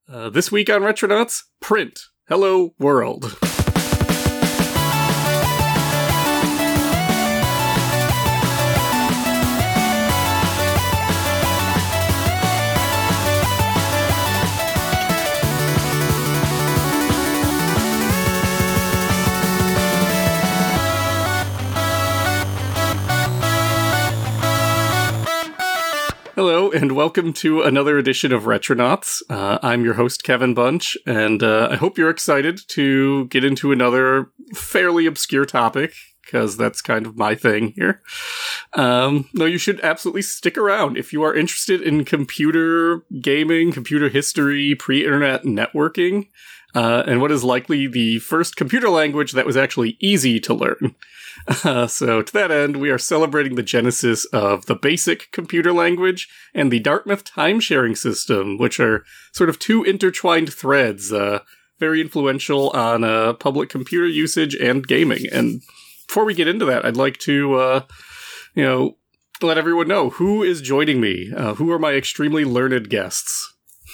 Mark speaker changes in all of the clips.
Speaker 1: This week on Retronauts, print. Hello, world. Hello, and welcome to another edition of Retronauts. I'm your host, Kevin Bunch, and I hope you're excited to get into another fairly obscure topic, because that's kind of my thing here. No, you should absolutely stick around. If you are interested in computer gaming, computer history, pre-internet networking, and what is likely the first computer language that was actually easy to learn. So to that end, we are celebrating the genesis of the BASIC computer language and the Dartmouth time-sharing system, which are sort of two intertwined threads, very influential on public computer usage and gaming. And before we get into that, I'd like to, let everyone know who is joining me. Who are my extremely learned guests?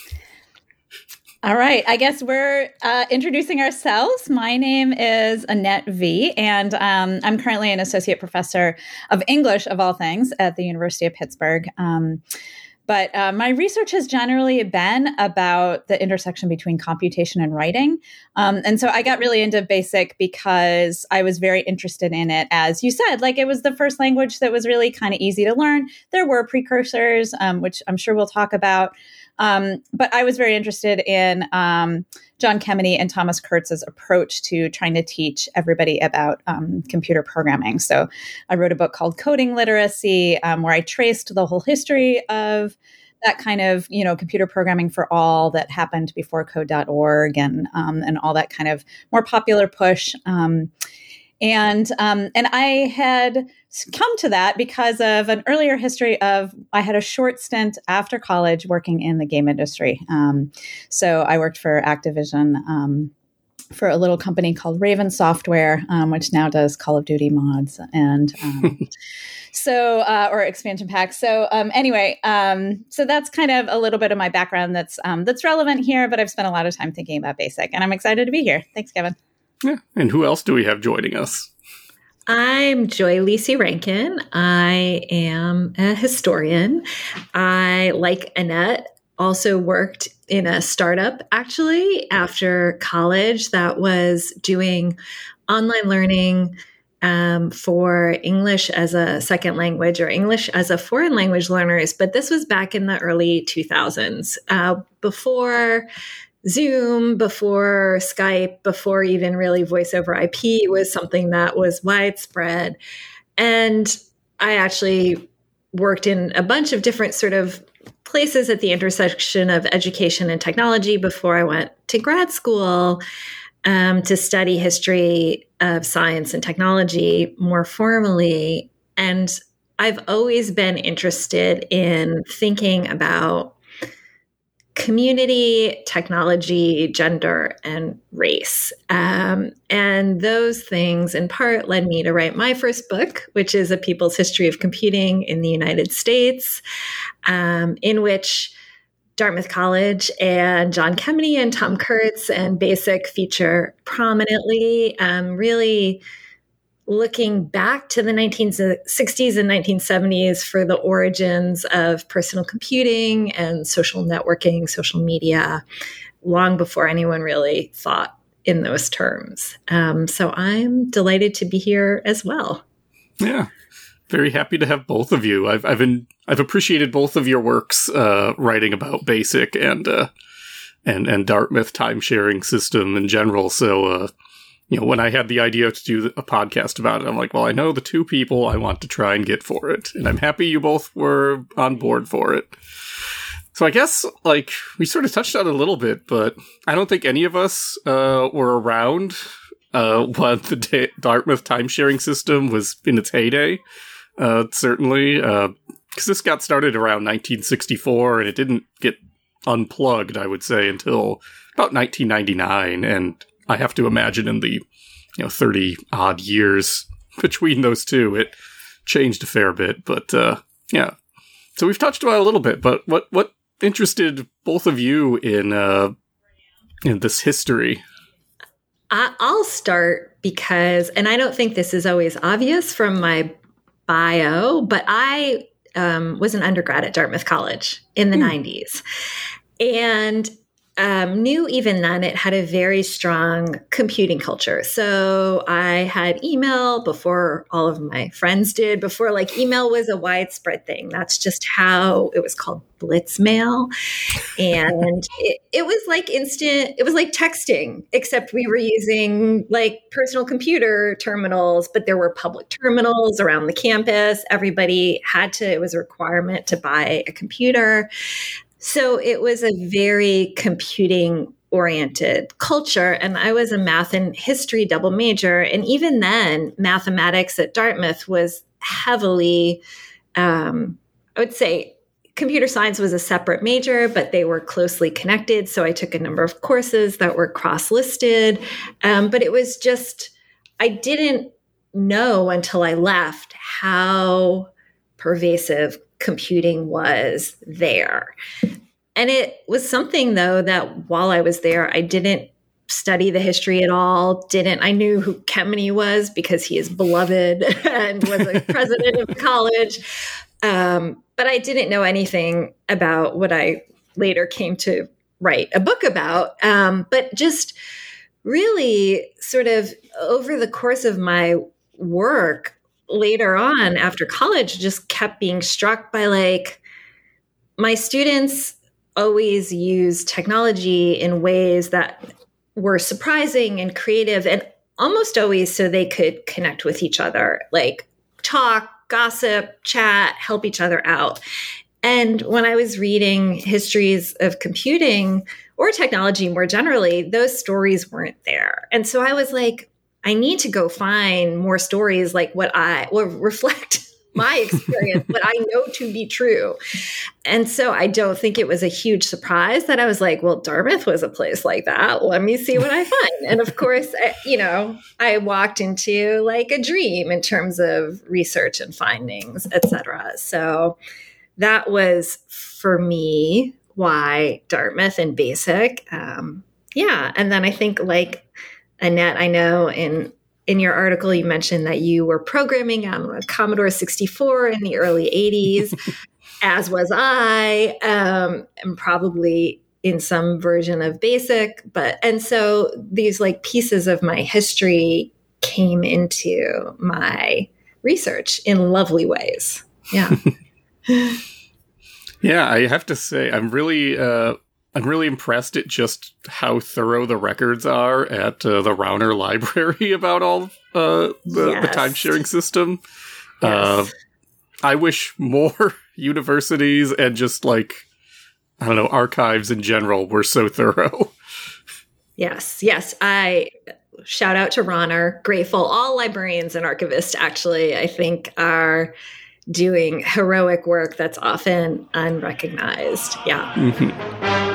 Speaker 2: All right. I guess we're introducing ourselves. My name is Annette V, and I'm currently an associate professor of English, of all things, at the University of Pittsburgh. But my research has generally been about the intersection between computation and writing. And so I got really into BASIC because I was very interested in it. As you said, like it was the first language that was really kind of easy to learn. There were precursors, which I'm sure we'll talk about. But I was very interested in John Kemeny and Thomas Kurtz's approach to trying to teach everybody about computer programming. So I wrote a book called Coding Literacy, where I traced the whole history of that kind of, computer programming for all that happened before code.org and all that kind of more popular push. And I had come to that because of an earlier history of, I had a short stint after college working in the game industry. So I worked for Activision for a little company called Raven Software, which now does Call of Duty mods and or expansion packs. So so that's kind of a little bit of my background that's relevant here, but I've spent a lot of time thinking about BASIC, and I'm excited to be here. Thanks, Kevin.
Speaker 1: Yeah. And who else do we have joining us?
Speaker 3: I'm Joy Lisi Rankin. I am a historian. I, like Annette, also worked in a startup, actually, after college that was doing online learning for English as a second language or English as a foreign language learners. But this was back in the early 2000s, before Zoom, before Skype, before even really voice over IP was something that was widespread. And I actually worked in a bunch of different sort of places at the intersection of education and technology before I went to grad school to study history of science and technology more formally. And I've always been interested in thinking about community, technology, gender, and race. And those things in part led me to write my first book, which is A People's History of Computing in the United States, in which Dartmouth College and John Kemeny and Tom Kurtz and BASIC feature prominently, really looking back to the 1960s and 1970s for the origins of personal computing and social networking, social media, long before anyone really thought in those terms. So I'm delighted to be here as well.
Speaker 1: Yeah, very happy to have both of you. I've appreciated both of your works writing about BASIC and Dartmouth time-sharing system in general. So when I had the idea to do a podcast about it, I'm like, well, I know the two people I want to try and get for it. And I'm happy you both were on board for it. So I guess, we sort of touched on it a little bit, but I don't think any of us were around when the Dartmouth time-sharing system was in its heyday, certainly. Because this got started around 1964, and it didn't get unplugged, I would say, until about 1999, and I have to imagine in the 30-odd years between those two, it changed a fair bit. But, So we've touched about it a little bit, but what interested both of you in in this history?
Speaker 3: I'll start because, and I don't think this is always obvious from my bio, but I was an undergrad at Dartmouth College in the 90s. And knew even then it had a very strong computing culture. So I had email before all of my friends did, before like email was a widespread thing. That's just how it was called, blitz mail. And it was like instant, it was like texting, except we were using like personal computer terminals, but there were public terminals around the campus. Everybody had to, it was a requirement to buy a computer. So it was a very computing oriented culture. And I was a math and history double major. And even then, mathematics at Dartmouth was heavily, I would say computer science was a separate major, but they were closely connected. So I took a number of courses that were cross-listed. But it was just, I didn't know until I left how pervasive computing was there. And it was something, though, that while I was there, I didn't study the history at all. I knew who Kemeny was because he is beloved and was a president of the college. But I didn't know anything about what I later came to write a book about. But just really sort of over the course of my work later on after college, just kept being struck by like my students always use technology in ways that were surprising and creative, and almost always so they could connect with each other, like talk, gossip, chat, help each other out. And when I was reading histories of computing or technology more generally, those stories weren't there. And so I was like, I need to go find more stories like what reflect my experience, what I know to be true. And so I don't think it was a huge surprise that I was like, well, Dartmouth was a place like that. Let me see what I find. And of course, I walked into like a dream in terms of research and findings, et cetera. So that was for me why Dartmouth and basic. And then I think like Annette, I know in your article, you mentioned that you were programming on a Commodore 64 in the early 80s, as was I, and probably in some version of BASIC. And so these like pieces of my history came into my research in lovely ways. Yeah.
Speaker 1: Yeah, I have to say, I'm really impressed at just how thorough the records are at the Rauner Library about all the time-sharing system. Yes. I wish more universities and just like, I don't know, archives in general were so thorough.
Speaker 3: Yes. I shout out to Rauner. Grateful. All librarians and archivists actually, I think, are doing heroic work that's often unrecognized. Yeah. Mm-hmm.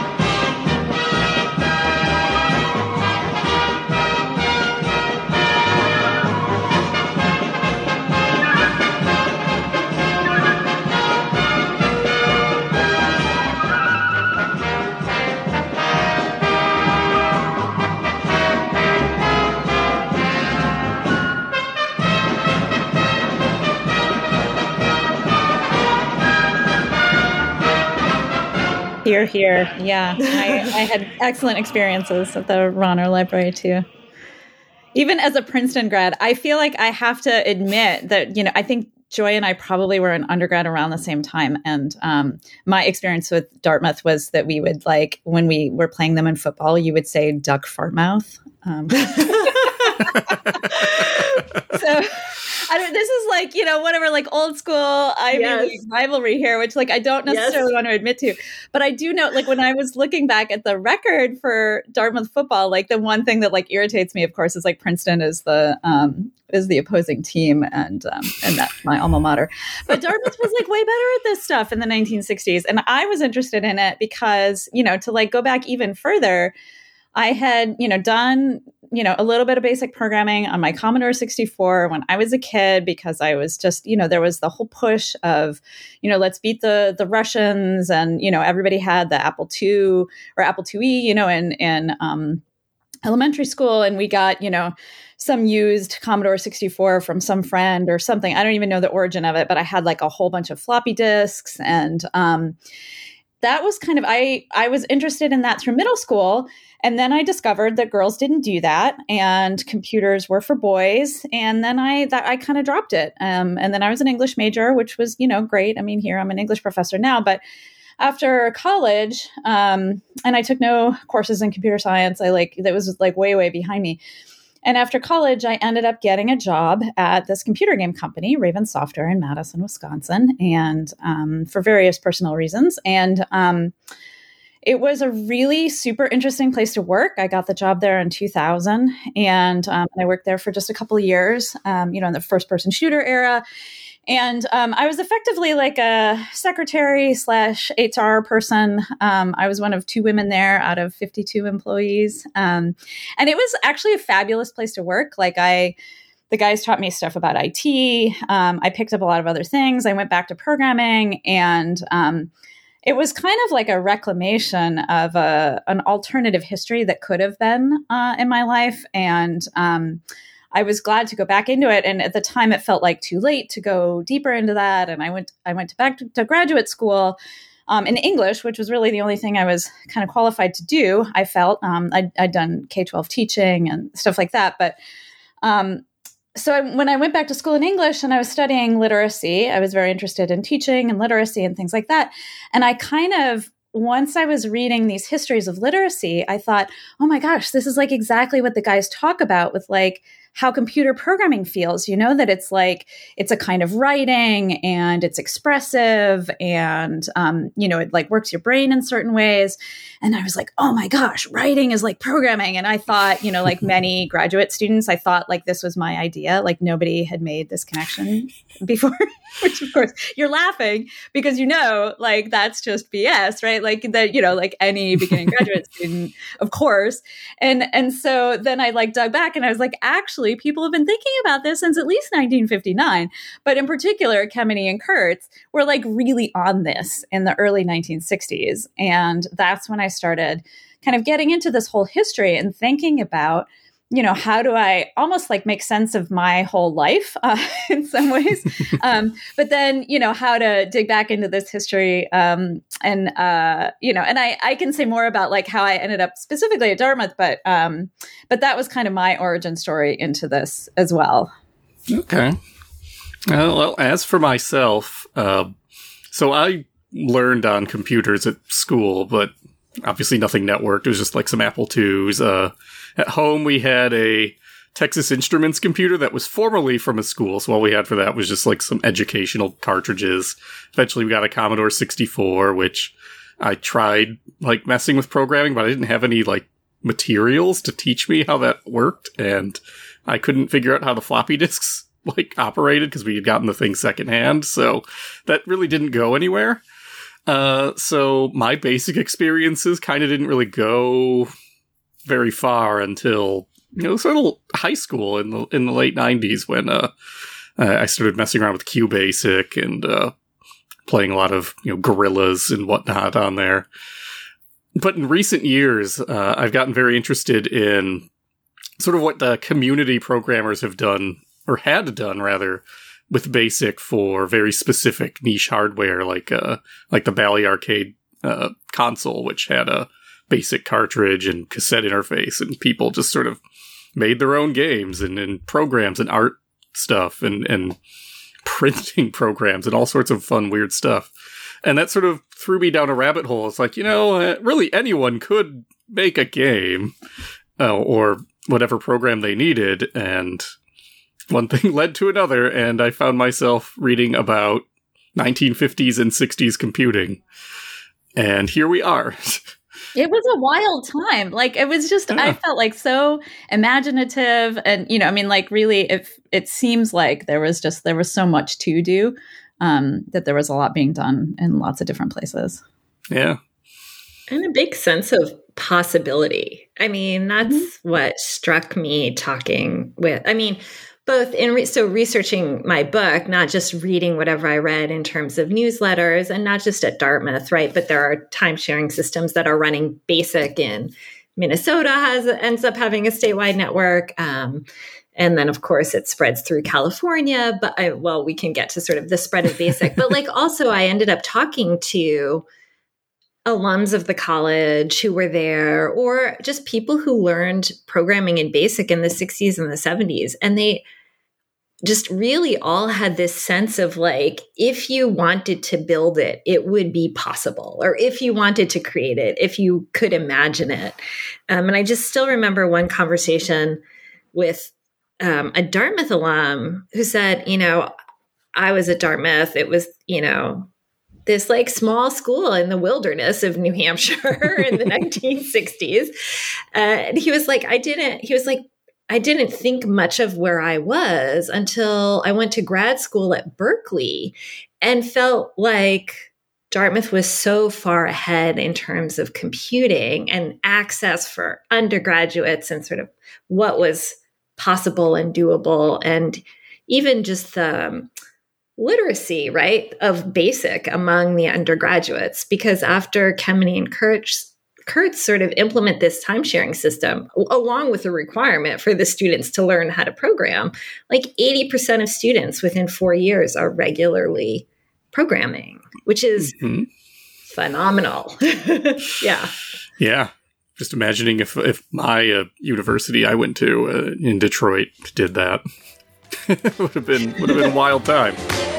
Speaker 2: Here. Yeah. I had excellent experiences at the Rauner Library too. Even as a Princeton grad, I feel like I have to admit that, I think Joy and I probably were an undergrad around the same time. And my experience with Dartmouth was that we would like, when we were playing them in football, you would say duck fartmouth. So this is like, whatever, like old school Ivy League rivalry here, which like I don't necessarily want to admit to. But I do know, like when I was looking back at the record for Dartmouth football, like the one thing that like irritates me, of course, is like Princeton is the opposing team and that's my alma mater. But Dartmouth was like way better at this stuff in the 1960s. And I was interested in it because, to like go back even further, I had, done, a little bit of basic programming on my Commodore 64 when I was a kid, because I was just, there was the whole push of, let's beat the Russians. And, everybody had the Apple II or Apple IIe, in elementary school. And we got, some used Commodore 64 from some friend or something. I don't even know the origin of it, but I had like a whole bunch of floppy disks. And that was kind of, I was interested in that through middle school. And then I discovered that girls didn't do that and computers were for boys. And then I kind of dropped it. And then I was an English major, which was, great. I mean, here I'm an English professor now, but after college, and I took no courses in computer science. That was like way, way behind me. And after college, I ended up getting a job at this computer game company, Raven Software in Madison, Wisconsin, and for various personal reasons. And it was a really super interesting place to work. I got the job there in 2000, and I worked there for just a couple of years, in the first-person shooter era. And I was effectively like a secretary / HR person. I was one of 2 women there out of 52 employees. And it was actually a fabulous place to work. The guys taught me stuff about IT. I picked up a lot of other things. I went back to programming, and it was kind of like a reclamation of an alternative history that could have been in my life. And I was glad to go back into it. And at the time, it felt like too late to go deeper into that. And I went back to graduate school in English, which was really the only thing I was kind of qualified to do. I felt I'd done K-12 teaching and stuff like that. But when I went back to school in English and I was studying literacy, I was very interested in teaching and literacy and things like that. And I kind of, once I was reading these histories of literacy, I thought, oh my gosh, this is like exactly what the guys talk about with like how computer programming feels, that it's like, it's a kind of writing and it's expressive and, it like works your brain in certain ways. And I was like, oh my gosh, writing is like programming. And I thought, like many graduate students, I thought like this was my idea. Like nobody had made this connection before, which of course you're laughing because, like that's just BS, right? Like that, like any beginning graduate student, of course. And so then I like dug back and I was like, actually, people have been thinking about this since at least 1959. But in particular, Kemeny and Kurtz were like really on this in the early 1960s. And that's when I started kind of getting into this whole history and thinking about, how do I almost like make sense of my whole life in some ways? But then, how to dig back into this history. And I can say more about like how I ended up specifically at Dartmouth, but that was kind of my origin story into this as well.
Speaker 1: Okay. Well, as for myself, so I learned on computers at school, but obviously nothing networked. It was just like some Apple IIs. At home, we had a Texas Instruments computer that was formerly from a school, so all we had for that was just like some educational cartridges. Eventually, we got a Commodore 64, which I tried like messing with programming, but I didn't have any like materials to teach me how that worked, and I couldn't figure out how the floppy disks like operated because we had gotten the thing secondhand, so that really didn't go anywhere. So my basic experiences kind of didn't really go very far until, sort of high school in the late 90s when, I started messing around with QBasic and, playing a lot of, Gorillas and whatnot on there. But in recent years, I've gotten very interested in sort of what the community programmers have done, or had done rather, with BASIC for very specific niche hardware, like the Bally Arcade console, which had a BASIC cartridge and cassette interface, and people just sort of made their own games and programs and art stuff and printing programs and all sorts of fun, weird stuff. And that sort of threw me down a rabbit hole. It's like, really anyone could make a game or whatever program they needed, and one thing led to another, and I found myself reading about 1950s and 60s computing. And here we are.
Speaker 2: It was a wild time. Like, it was just, I felt like so imaginative. And, like really, it seems like there was so much to do, that there was a lot being done in lots of different places.
Speaker 1: Yeah.
Speaker 3: And a big sense of possibility. I mean, that's what struck me talking with, I mean, both in so researching my book, not just reading whatever I read in terms of newsletters, and not just at Dartmouth, right? But there are time-sharing systems that are running BASIC in Minnesota ends up having a statewide network. And then, of course, it spreads through California. But we can get to sort of the spread of BASIC. But like also, I ended up talking to alums of the college who were there, or just people who learned programming in BASIC in the 60s and the 70s. And they just really all had this sense of like, if you wanted to build it, it would be possible. Or if you wanted to create it, if you could imagine it. And I just still remember one conversation with a Dartmouth alum who said, I was at Dartmouth. It was, this like small school in the wilderness of New Hampshire in the 1960s. And he was like, I didn't think much of where I was until I went to grad school at Berkeley and felt like Dartmouth was so far ahead in terms of computing and access for undergraduates and sort of what was possible and doable, and even just the literacy, right, of BASIC among the undergraduates. Because after Kemeny and Kurtz sort of implement this time-sharing system, along with the requirement for the students to learn how to program, like 80% of students within 4 years are regularly programming, which is phenomenal. Yeah.
Speaker 1: Yeah. Just imagining if my university I went to in Detroit did that, it would have been a wild time.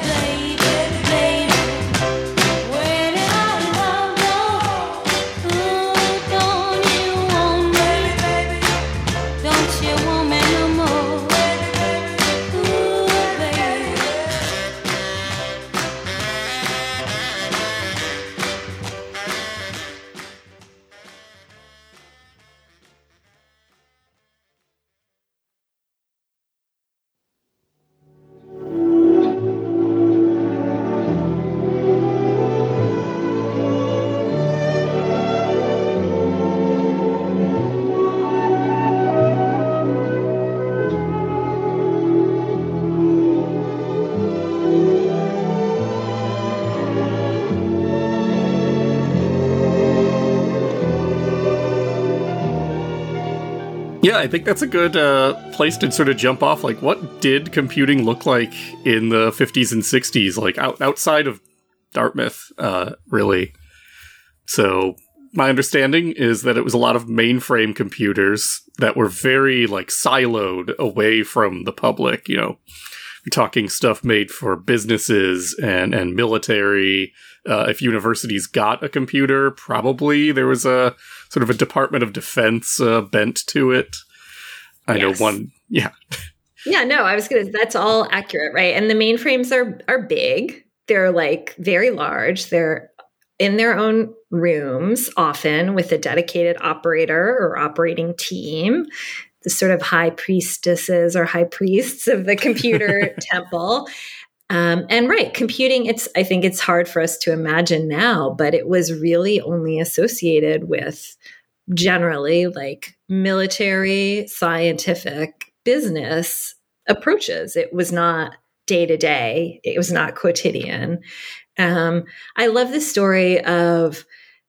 Speaker 1: Yeah, I think that's a good place to sort of jump off. Like, what did computing look like in the 50s and 60s, like outside of Dartmouth, really? So my understanding is that it was a lot of mainframe computers that were very, like, siloed away from the public, We're talking stuff made for businesses and military. If universities got a computer, probably there was a sort of a Department of Defense bent to it. I know one, yeah.
Speaker 3: Yeah, no, that's all accurate, right? And the mainframes are big. They're like very large. They're in their own rooms, often with a dedicated operator or operating team, the sort of high priestesses or high priests of the computer temple. And right, computing, I think it's hard for us to imagine now, but it was really only associated with generally like military, scientific, business approaches. It was not day to day. It was not quotidian. I love the story of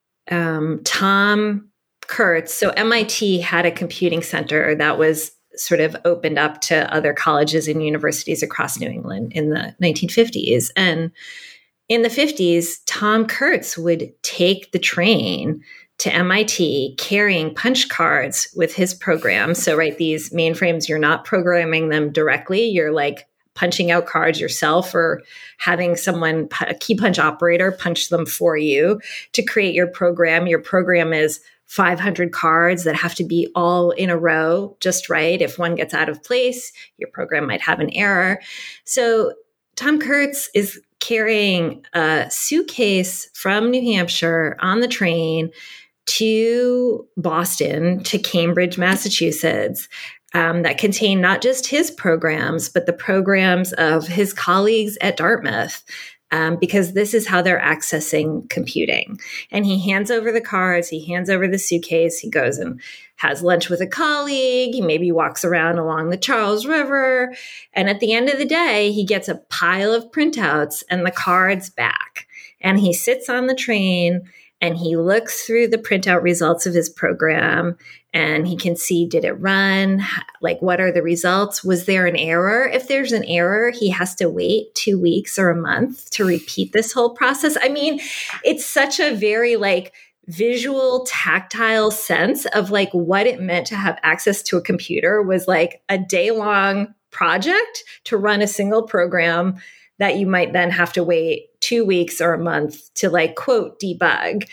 Speaker 3: Tom Kurtz. So MIT had a computing center that was sort of opened up to other colleges and universities across New England in the 1950s. And in the 50s, Tom Kurtz would take the train to MIT carrying punch cards with his program. So, right, these mainframes, you're not programming them directly. You're like punching out cards yourself or having someone, a key punch operator, punch them for you to create your program. Your program is 500 cards that have to be all in a row, just right. If one gets out of place, your program might have an error. So Tom Kurtz is carrying a suitcase from New Hampshire on the train to Boston, to Cambridge, Massachusetts, that contain not just his programs, but the programs of his colleagues at Dartmouth because this is how they're accessing computing. And he hands over the cards, he hands over the suitcase, he goes and has lunch with a colleague, he maybe walks around along the Charles River. And at the end of the day, he gets a pile of printouts and the cards back. And he sits on the train and he looks through the printout results of his program and he can see, did it run? Like, what are the results? Was there an error? If there's an error, he has to wait 2 weeks or a month to repeat this whole process. I mean, it's such a very like visual, tactile sense of like what it meant to have access to a computer was like a day-long project to run a single program that you might then have to wait 2 weeks or a month to like, quote, debug.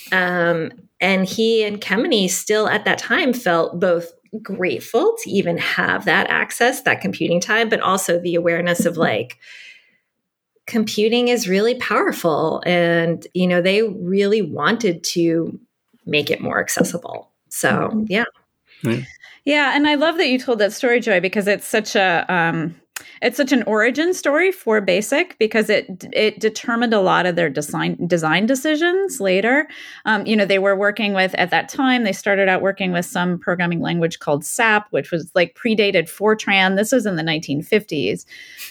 Speaker 3: And he and Kemeny still at that time felt both grateful to even have that access, that computing time, but also the awareness of like, computing is really powerful. And, you know, they really wanted to make it more accessible. So, yeah.
Speaker 2: Yeah. And I love that you told that story, Joy, because it's such an origin story for BASIC, because it determined a lot of their design decisions later. You know, they were working with, at that time, they started out working with some programming language called SAP, which was like predated Fortran. This was in the 1950s.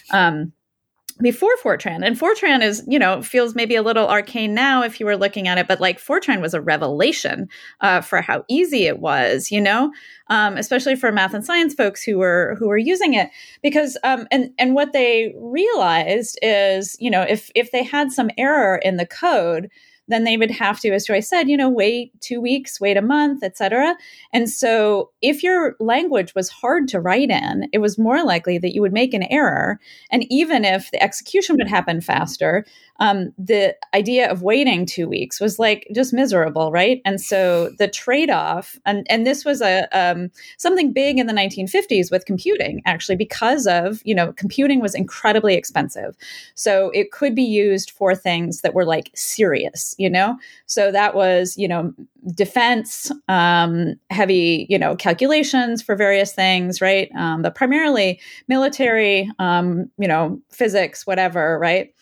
Speaker 2: Before Fortran. And Fortran is, you know, feels maybe a little arcane now if you were looking at it, but like Fortran was a revelation for how easy it was, you know, especially for math and science folks who were using it. Because and what they realized is, you know, if they had some error in the code, then they would have to, as Joy said, you know, wait 2 weeks, wait a month, et cetera. And so if your language was hard to write in, it was more likely that you would make an error. And even if the execution would happen faster, the idea of waiting 2 weeks was like just miserable, right? And so the trade-off, and this was something big in the 1950s with computing, actually, because of, you know, computing was incredibly expensive. So it could be used for things that were like serious, you know? So that was, you know, defense, heavy, you know, calculations for various things, right? But primarily military, you know, physics, whatever, right?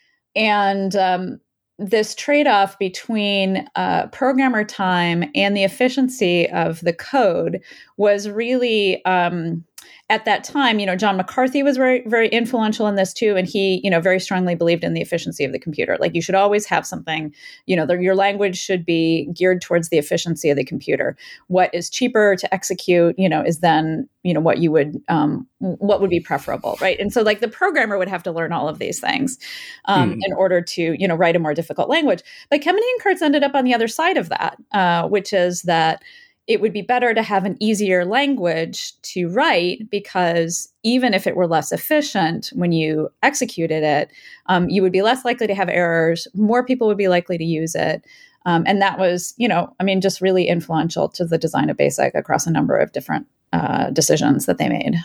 Speaker 2: And this trade-off between programmer time and the efficiency of the code was really, at that time, you know, John McCarthy was very, very influential in this too. And he, you know, very strongly believed in the efficiency of the computer. Like you should always have something, you know, your language should be geared towards the efficiency of the computer. What is cheaper to execute, you know, is then, you know, what would be preferable, right? And so like the programmer would have to learn all of these things in order to, you know, write a more difficult language. But Kemeny and Kurtz ended up on the other side of that, which is that it would be better to have an easier language to write, because even if it were less efficient when you executed it, you would be less likely to have errors. More people would be likely to use it. And that was, you know, I mean, just really influential to the design of BASIC across a number of different decisions that they made.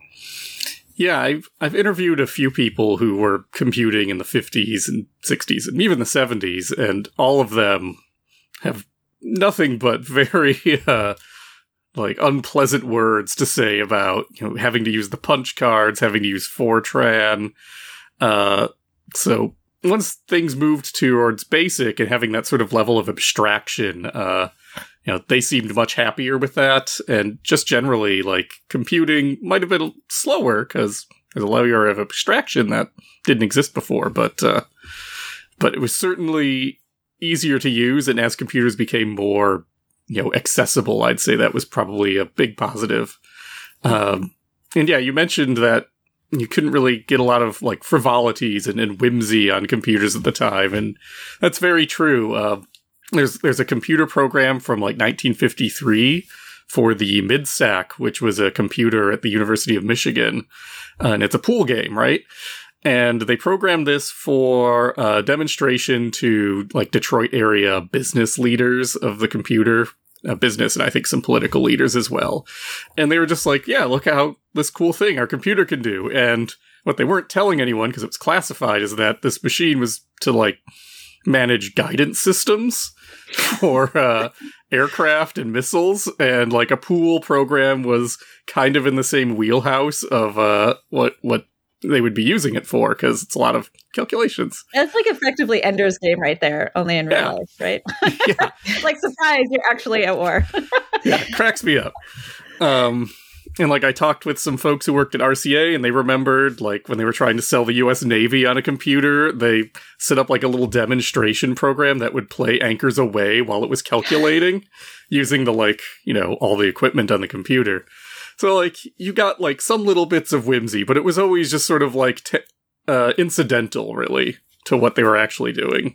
Speaker 1: Yeah, I've interviewed a few people who were computing in the 50s and 60s and even the 70s, and all of them have nothing but very like unpleasant words to say about, you know, having to use the punch cards, having to use Fortran. So once things moved towards BASIC and having that sort of level of abstraction, you know, they seemed much happier with that. And just generally, like, computing might have been slower because there's a layer of abstraction that didn't exist before, but it was certainly easier to use, and as computers became more, you know, accessible, I'd say that was probably a big positive. And yeah, you mentioned that you couldn't really get a lot of like frivolities and whimsy on computers at the time, and that's very true. There's a computer program from like 1953 for the MidSAC, which was a computer at the University of Michigan, and it's a pool game, right? And they programmed this for a demonstration to like Detroit area business leaders of the computer business, and I think some political leaders as well. And they were just like, yeah, look how this cool thing our computer can do. And what they weren't telling anyone, because it was classified, is that this machine was to like manage guidance systems for aircraft and missiles, and like a pool program was kind of in the same wheelhouse of what they would be using it for, because it's a lot of calculations.
Speaker 2: It's like effectively Ender's Game right there, only in real life, right?
Speaker 1: Yeah.
Speaker 2: Like, surprise, you're actually at war.
Speaker 1: Yeah, it cracks me up. And like I talked with some folks who worked at RCA, and they remembered like when they were trying to sell the US Navy on a computer, they set up like a little demonstration program that would play Anchors Away while it was calculating using the like, you know, all the equipment on the computer. So like you got like some little bits of whimsy, but it was always just sort of like incidental really to what they were actually doing.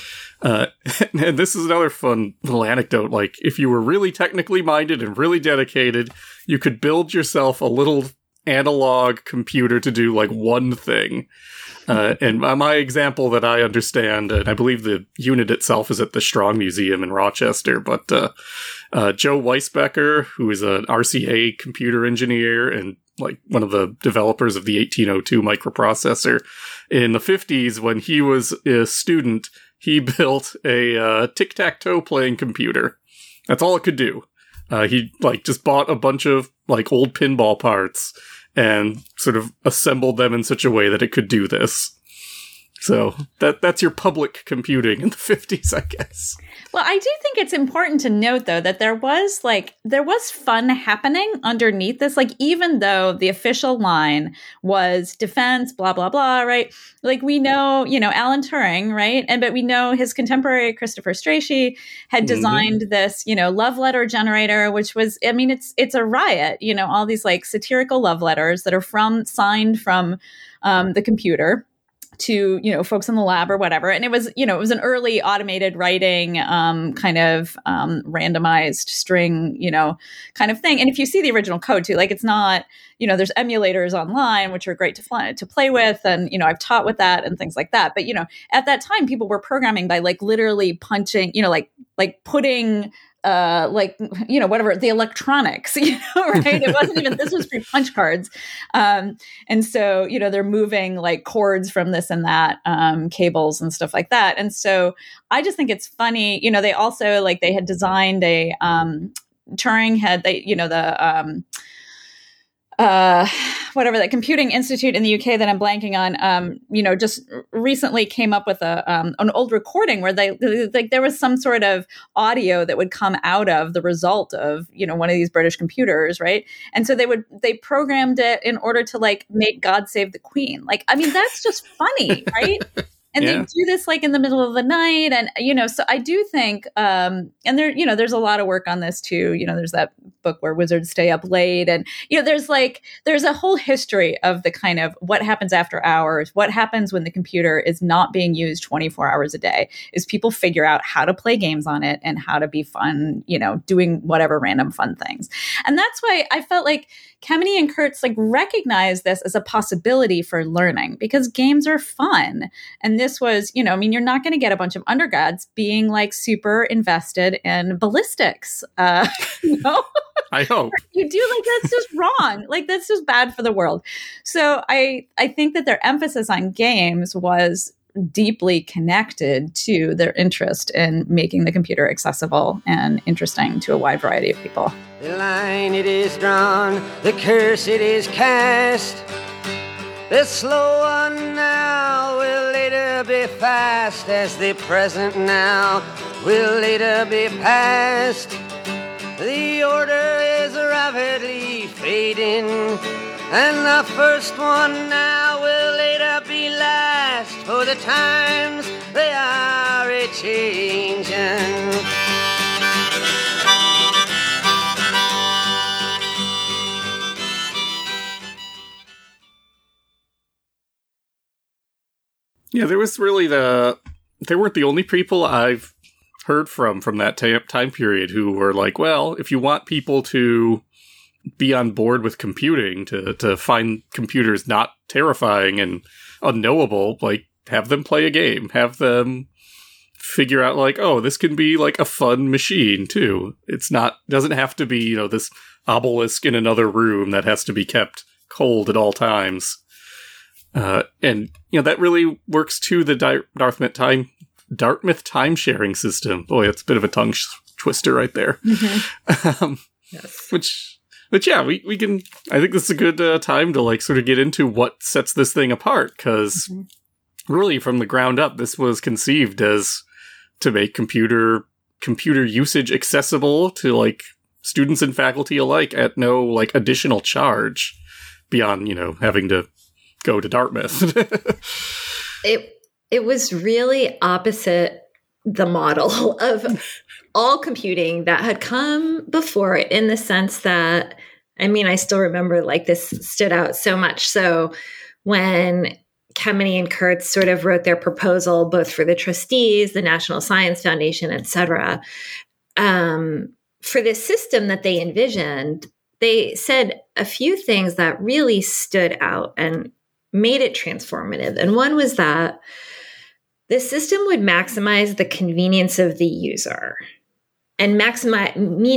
Speaker 1: And this is another fun little anecdote. Like, if you were really technically minded and really dedicated, you could build yourself a little analog computer to do like one thing. And my example that I understand, and I believe the unit itself is at the Strong Museum in Rochester, but Joe Weisbecker, who is an RCA computer engineer and like one of the developers of the 1802 microprocessor, in the 50s, when he was a student, he built a tic-tac-toe playing computer. That's all it could do. He like just bought a bunch of like old pinball parts and sort of assembled them in such a way that it could do this. So that's your public computing in the 50s, I guess.
Speaker 2: Well, I do think it's important to note, though, that there was fun happening underneath this. Like, even though the official line was defense, blah, blah, blah, right? Like, we know, you know, Alan Turing, right? But we know his contemporary Christopher Strachey had designed this, you know, love letter generator, which was, I mean, it's a riot, you know, all these like satirical love letters that are signed from the computer to, you know, folks in the lab or whatever. And it was, you know, it was an early automated writing kind of randomized string, you know, kind of thing. And if you see the original code too, like it's not, you know, there's emulators online, which are great to play with. And, you know, I've taught with that and things like that. But, you know, at that time, people were programming by like literally punching, you know, like putting like, you know, whatever, the electronics, you know, right? It wasn't even, this was pre-punch cards. And so, you know, they're moving like cords from this and that, cables and stuff like that. And so I just think it's funny, you know, they also like, they had designed a, Turing had, you know, the, whatever, that Computing Institute in the UK that I'm blanking on, you know, just recently came up with an old recording where they like there was some sort of audio that would come out of the result of, you know, one of these British computers, right? And so they programmed it in order to like make God Save the Queen. Like, I mean, that's just funny, right? And they do this like in the middle of the night. And, you know, so I do think, and there, you know, there's a lot of work on this too. You know, there's that book where wizards stay up late. And, you know, there's a whole history of the kind of what happens after hours, what happens when the computer is not being used 24 hours a day, is people figure out how to play games on it and how to be fun, you know, doing whatever random fun things. And that's why I felt like Kemeny and Kurtz like recognized this as a possibility for learning, because games are fun. And this was, you know, I mean, you're not going to get a bunch of undergrads being like super invested in ballistics, you know?
Speaker 1: I hope.
Speaker 2: You do, like, that's just wrong. Like, that's just bad for the world. So I think that their emphasis on games was deeply connected to their interest in making the computer accessible and interesting to a wide variety of people.
Speaker 4: The line it is drawn, the curse it is cast. The slow one now will later be fast, as the present now will later be past. The order is rapidly fading, and the first one now will later be last, for the times they are a-changin'.
Speaker 1: Yeah, there was really they weren't the only people I've heard from that time period who were like, well, if you want people to be on board with computing, to find computers not terrifying and unknowable, like, have them play a game, have them figure out like, oh, this can be like a fun machine too. Doesn't have to be, you know, this obelisk in another room that has to be kept cold at all times. And, you know, that really works too, the Dartmouth time-sharing system. Boy, it's a bit of a tongue twister right there.
Speaker 2: Mm-hmm.
Speaker 3: Yes.
Speaker 1: Which But yeah, we can, I think this is a good time to like sort of get into what sets this thing apart, because really from the ground up, this was conceived as to make computer usage accessible to like students and faculty alike at no like additional charge beyond, having to go to Dartmouth.
Speaker 3: It was really opposite the model of all computing that had come before it, in the sense that, I still remember like this stood out so much. So when Kemeny and Kurtz sort of wrote their proposal, both for the trustees, the National Science Foundation, et cetera, for this system that they envisioned, they said a few things that really stood out and made it transformative. And one was that the system would maximize the convenience of the user and maximize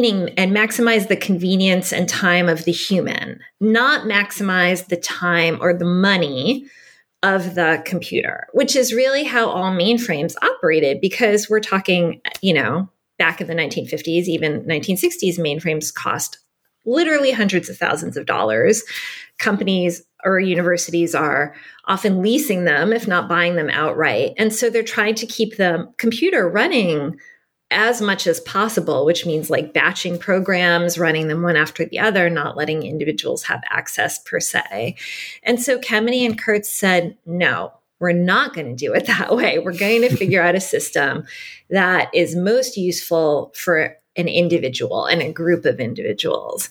Speaker 3: the convenience and time of the human, not maximize the time or the money of the computer, which is really how all mainframes operated, because we're talking, back in the 1950s, even 1960s, mainframes cost literally hundreds of thousands of dollars. Companies or universities are often leasing them, if not buying them outright. And so they're trying to keep the computer running as much as possible, which means like batching programs, running them one after the other, not letting individuals have access per se. And so Kemeny and Kurtz said, no, we're not going to do it that way. We're going to figure out a system that is most useful for an individual and a group of individuals.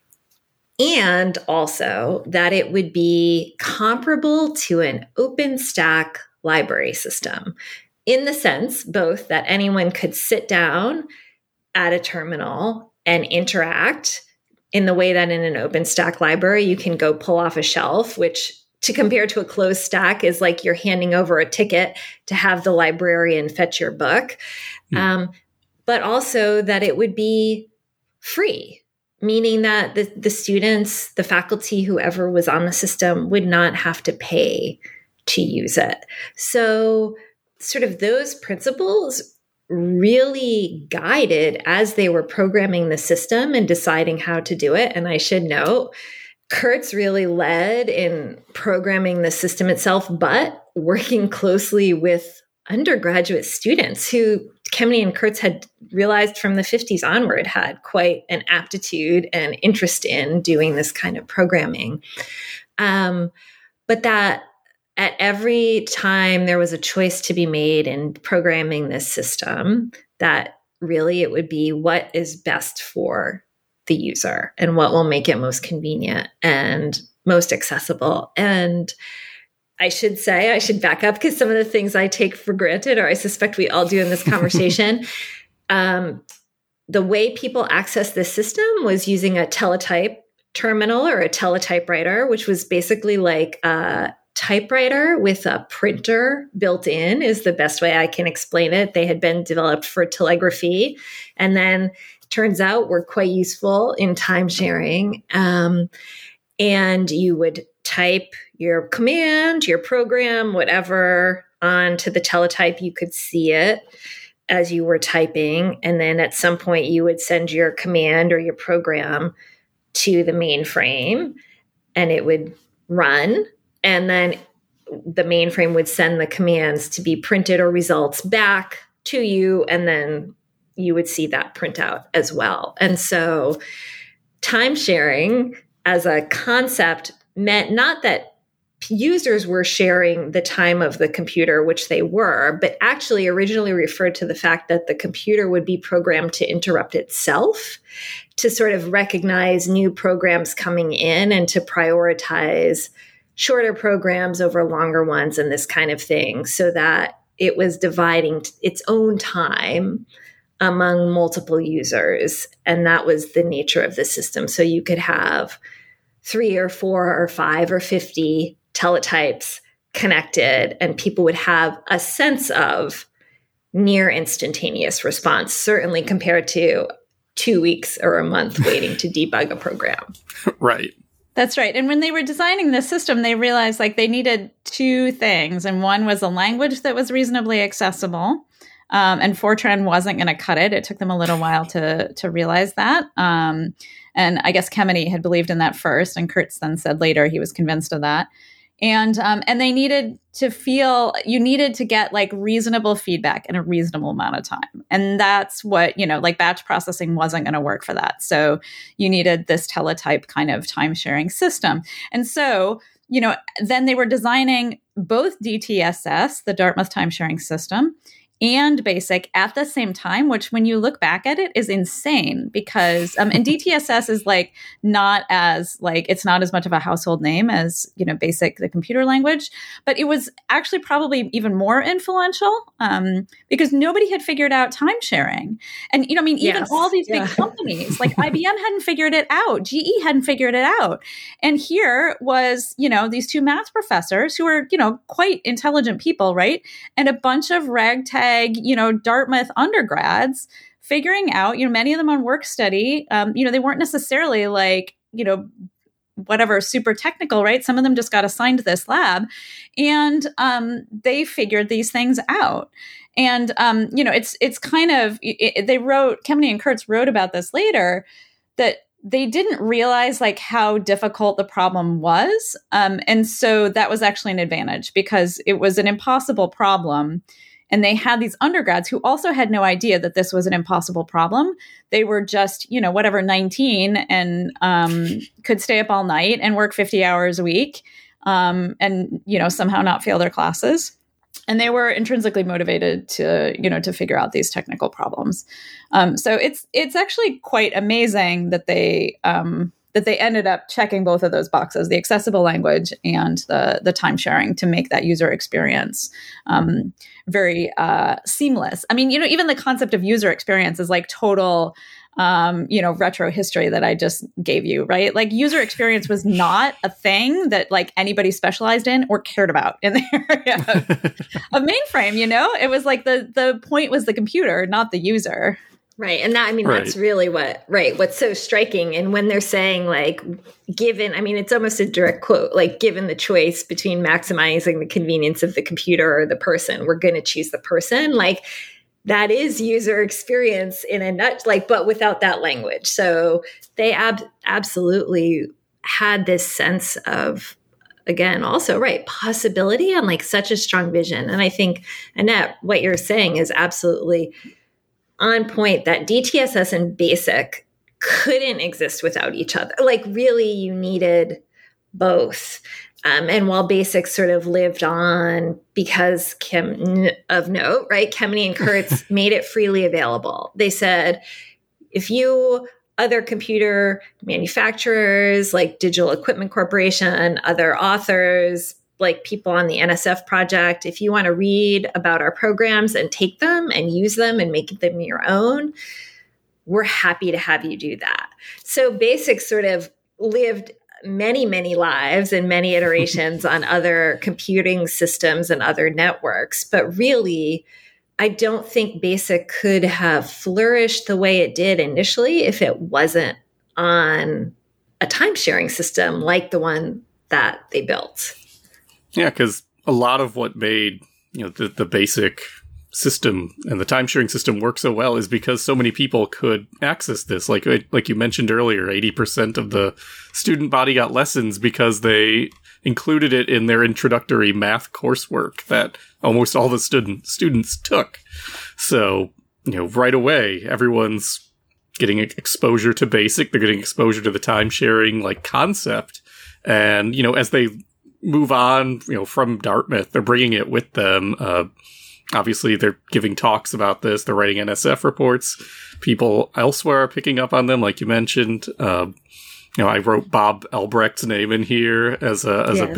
Speaker 3: And also that it would be comparable to an OpenStack library system, in the sense both that anyone could sit down at a terminal and interact in the way that in an OpenStack library, you can go pull off a shelf, which to compare to a closed stack is like you're handing over a ticket to have the librarian fetch your book. But also that it would be free, meaning that the students, the faculty, whoever was on the system would not have to pay to use it. So sort of those principles really guided as they were programming the system and deciding how to do it. And I should note, Kurtz really led in programming the system itself, but working closely with undergraduate students who Kemeny and Kurtz had realized from the 50s onward had quite an aptitude and interest in doing this kind of programming. But that at every time there was a choice to be made in programming this system, that really it would be what is best for the user and what will make it most convenient and most accessible. And I should back up, because some of the things I take for granted, or I suspect we all do in this conversation, the way people access this system was using a teletype terminal or a teletypewriter, which was basically like a typewriter with a printer built in, is the best way I can explain it. They had been developed for telegraphy, and then turns out were quite useful in time sharing. And you would type your command, your program, whatever, onto the teletype. You could see it as you were typing. And then at some point you would send your command or your program to the mainframe and it would run. And then the mainframe would send the commands to be printed or results back to you. And then you would see that printout as well. And so time sharing as a concept meant not that users were sharing the time of the computer, which they were, but actually originally referred to the fact that the computer would be programmed to interrupt itself, to sort of recognize new programs coming in and to prioritize shorter programs over longer ones and this kind of thing, so that it was dividing its own time among multiple users. And that was the nature of the system. So you could have 3 or 4 or 5 or 50 teletypes connected, and people would have a sense of near instantaneous response, certainly compared to 2 weeks or a month waiting to debug a program.
Speaker 1: Right.
Speaker 2: That's right. And when they were designing this system, they realized like they needed 2 things. And one was a language that was reasonably accessible. And Fortran wasn't going to cut it. It took them a little while to realize that. And I guess Kemeny had believed in that first, and Kurtz then said later he was convinced of that. And they needed to get like reasonable feedback in a reasonable amount of time. And that's what, like batch processing wasn't going to work for that. So you needed this teletype kind of time sharing system. And so, then they were designing both DTSS, the Dartmouth time sharing system, and BASIC at the same time, which when you look back at it is insane because, and DTSS is like not as it's not as much of a household name as, BASIC, the computer language, but it was actually probably even more influential because nobody had figured out time sharing. And, even all these big companies like IBM hadn't figured it out. GE hadn't figured it out. And here was, these two math professors who were, quite intelligent people, right? And a bunch of ragtag Dartmouth undergrads figuring out, many of them on work study, they weren't necessarily whatever super technical, right? Some of them just got assigned this lab and they figured these things out. And, it's kind of, they wrote, Kemeny and Kurtz wrote about this later, that they didn't realize how difficult the problem was. And so that was actually an advantage because it was an impossible problem. And they had these undergrads who also had no idea that this was an impossible problem. They were just, 19 and could stay up all night and work 50 hours a week and, somehow not fail their classes. And they were intrinsically motivated to figure out these technical problems. So it's actually quite amazing that they ended up checking both of those boxes, the accessible language and the time sharing, to make that user experience very seamless. I mean, even the concept of user experience is like total, retro history that I just gave you, right? Like user experience was not a thing that anybody specialized in or cared about in the area of mainframe, it was like the point was the computer, not the user.
Speaker 3: Right. And that's really what's so striking. And when they're saying given, it's almost a direct quote, given the choice between maximizing the convenience of the computer or the person, we're going to choose the person. That is user experience in a but without that language. So they absolutely had this sense of, again, also, possibility and such a strong vision. And I think, Annette, what you're saying is absolutely on point, that DTSS and BASIC couldn't exist without each other. Really, you needed both. And while BASIC sort of lived on because Kemeny and Kurtz made it freely available. They said, if you, other computer manufacturers like Digital Equipment Corporation, other authors, people on the NSF project, if you want to read about our programs and take them and use them and make them your own, we're happy to have you do that. So BASIC sort of lived many, many lives and many iterations on other computing systems and other networks. But really, I don't think BASIC could have flourished the way it did initially if it wasn't on a time-sharing system like the one that they built.
Speaker 1: Yeah, because a lot of what made the BASIC system and the time sharing system work so well is because so many people could access this. Like you mentioned earlier, 80% of the student body got lessons because they included it in their introductory math coursework that almost all the students took. So right away, everyone's getting exposure to BASIC. They're getting exposure to the time sharing concept, and as they move on, from Dartmouth, they're bringing it with them. Obviously, they're giving talks about this. They're writing NSF reports. People elsewhere are picking up on them, like you mentioned. I wrote Bob Elbrecht's name in here as a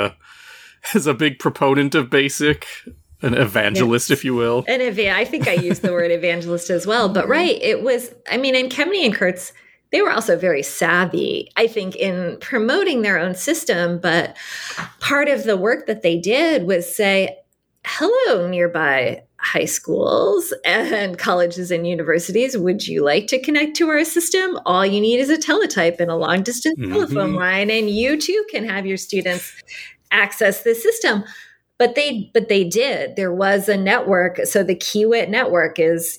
Speaker 1: big proponent of BASIC, an evangelist, if you will.
Speaker 3: I think I used the word evangelist as well. But it was. And Kemeny and Kurtz, they were also very savvy, I think, in promoting their own system. But part of the work that they did was say, hello, nearby high schools and colleges and universities. Would you like to connect to our system? All you need is a teletype and a long-distance telephone line, and you too can have your students access the system. But they did. There was a network. So the Kiewit network is,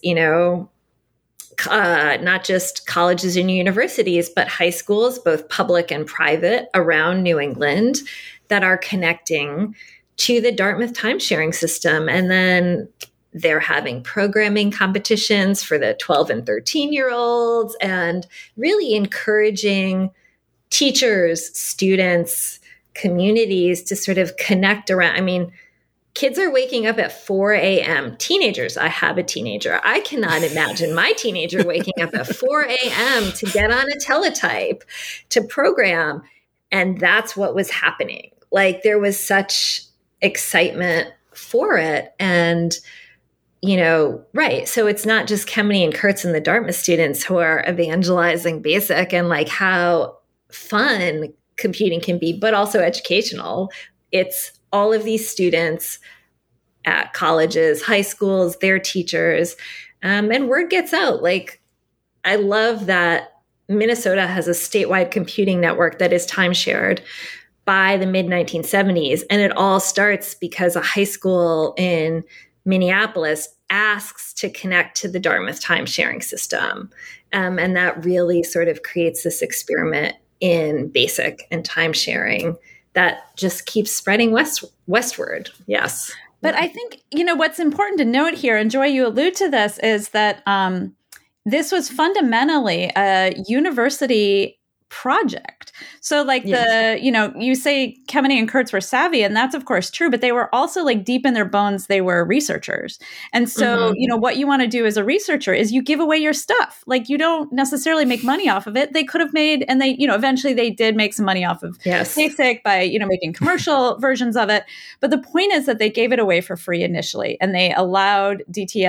Speaker 3: not just colleges and universities, but high schools, both public and private, around New England that are connecting to the Dartmouth timesharing system. And then they're having programming competitions for the 12 and 13-year-olds and really encouraging teachers, students, communities to sort of connect around. I mean, kids are waking up at 4 a.m. Teenagers, I have a teenager. I cannot imagine my teenager waking up at 4 a.m. to get on a teletype, to program. And that's what was happening. Like, there was such excitement for it. And, right. So it's not just Kemeny and Kurtz and the Dartmouth students who are evangelizing BASIC and like how fun computing can be, but also educational. It's all of these students at colleges, high schools, their teachers, and word gets out. Like, I love that Minnesota has a statewide computing network that is time shared by the mid 1970s. And it all starts because a high school in Minneapolis asks to connect to the Dartmouth time sharing system. And that really sort of creates this experiment in BASIC and time sharing that just keeps spreading westward. Yes.
Speaker 2: But I think, what's important to note here, and Joy, you allude to this, is that this was fundamentally a university project. So like you say Kemeny and Kurtz were savvy, and that's of course true, but they were also like deep in their bones, they were researchers. And so, what you want to do as a researcher is you give away your stuff. Like, you don't necessarily make money off of it. They could have made, and they, eventually they did make some money off of BASIC by, making commercial versions of it. But the point is that they gave it away for free initially, and they allowed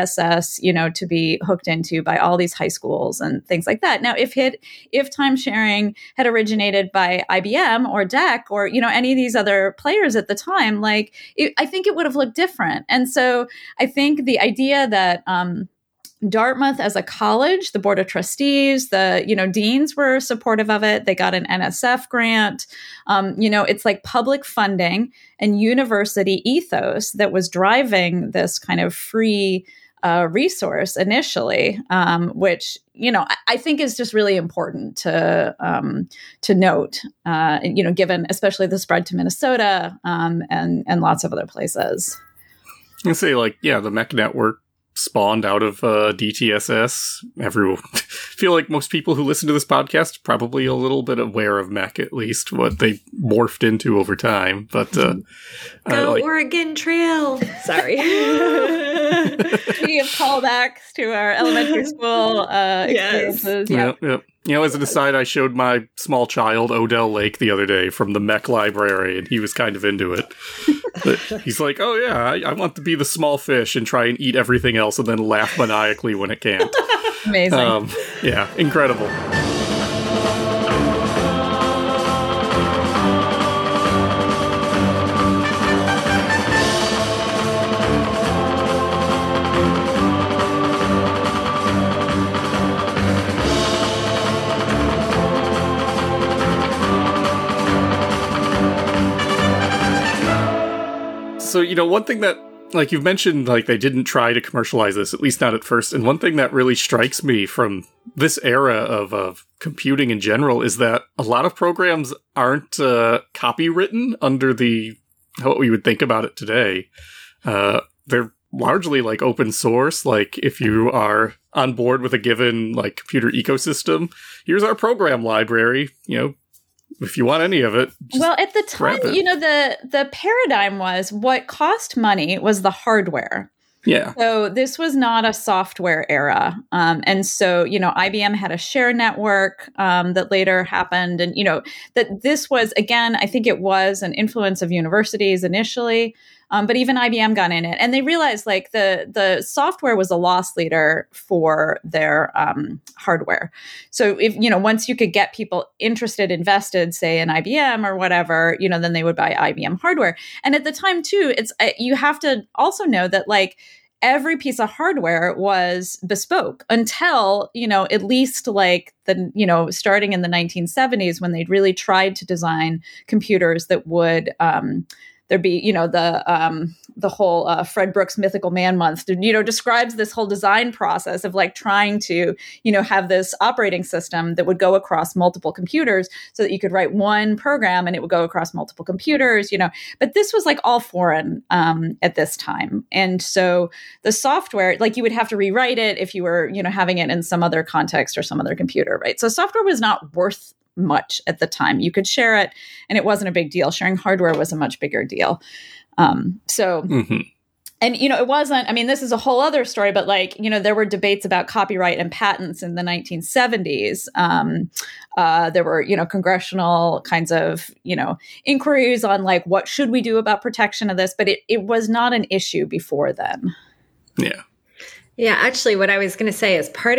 Speaker 2: DTSS, to be hooked into by all these high schools and things like that. Now, if time sharing had originated by IBM or DEC or, any of these other players at the time, I think it would have looked different. And so I think the idea that Dartmouth as a college, the board of trustees, the, deans were supportive of it. They got an NSF grant. It's like public funding and university ethos that was driving this kind of free resource initially, which, I think is just really important to note, given especially the spread to Minnesota and lots of other places.
Speaker 1: I say, the MEC network spawned out of DTSS. I feel like most people who listen to this podcast are probably a little bit aware of MEC, at least what they morphed into over time. But
Speaker 3: go Oregon Trail. Sorry.
Speaker 2: We have callbacks to our elementary school experiences.
Speaker 1: Yep. As an aside, I showed my small child Odell Lake the other day from the MEC library, and he was kind of into it. But he's like, oh yeah, I want to be the small fish and try and eat everything else and then laugh maniacally when it can't.
Speaker 2: Amazing.
Speaker 1: Incredible. So, one thing that, you've mentioned, they didn't try to commercialize this, at least not at first. And one thing that really strikes me from this era of computing in general is that a lot of programs aren't copywritten under what we would think about it today. They're largely open source. If you are on board with a given computer ecosystem, here's our program library, if you want any of it.
Speaker 2: Well, at the time, the paradigm was what cost money was the hardware.
Speaker 1: Yeah.
Speaker 2: So this was not a software era. And so, IBM had a share network that later happened. And, that this was, again, I think it was an influence of universities initially. But even IBM got in it. And they realized the software was a loss leader for their hardware. So if, once you could get people interested, invested, say in IBM or whatever, then they would buy IBM hardware. And at the time too, you have to also know that every piece of hardware was bespoke until, at least starting in the 1970s when they'd really tried to design computers that would there'd be, the whole Fred Brooks Mythical Man Month, describes this whole design process of like trying to, have this operating system that would go across multiple computers so that you could write one program and it would go across multiple computers, but this was like all foreign at this time. And so the software, like you would have to rewrite it if you were, having it in some other context or some other computer, right? So software was not worth much at the time. You could share it and it wasn't a big deal. Sharing hardware was a much bigger deal. And, it wasn't, this is a whole other story, but like, there were debates about copyright and patents in the 1970s. There were, congressional kinds of, inquiries on like, what should we do about protection of this? But it was not an issue before then.
Speaker 1: Yeah.
Speaker 3: Yeah. Actually, what I was going to say is part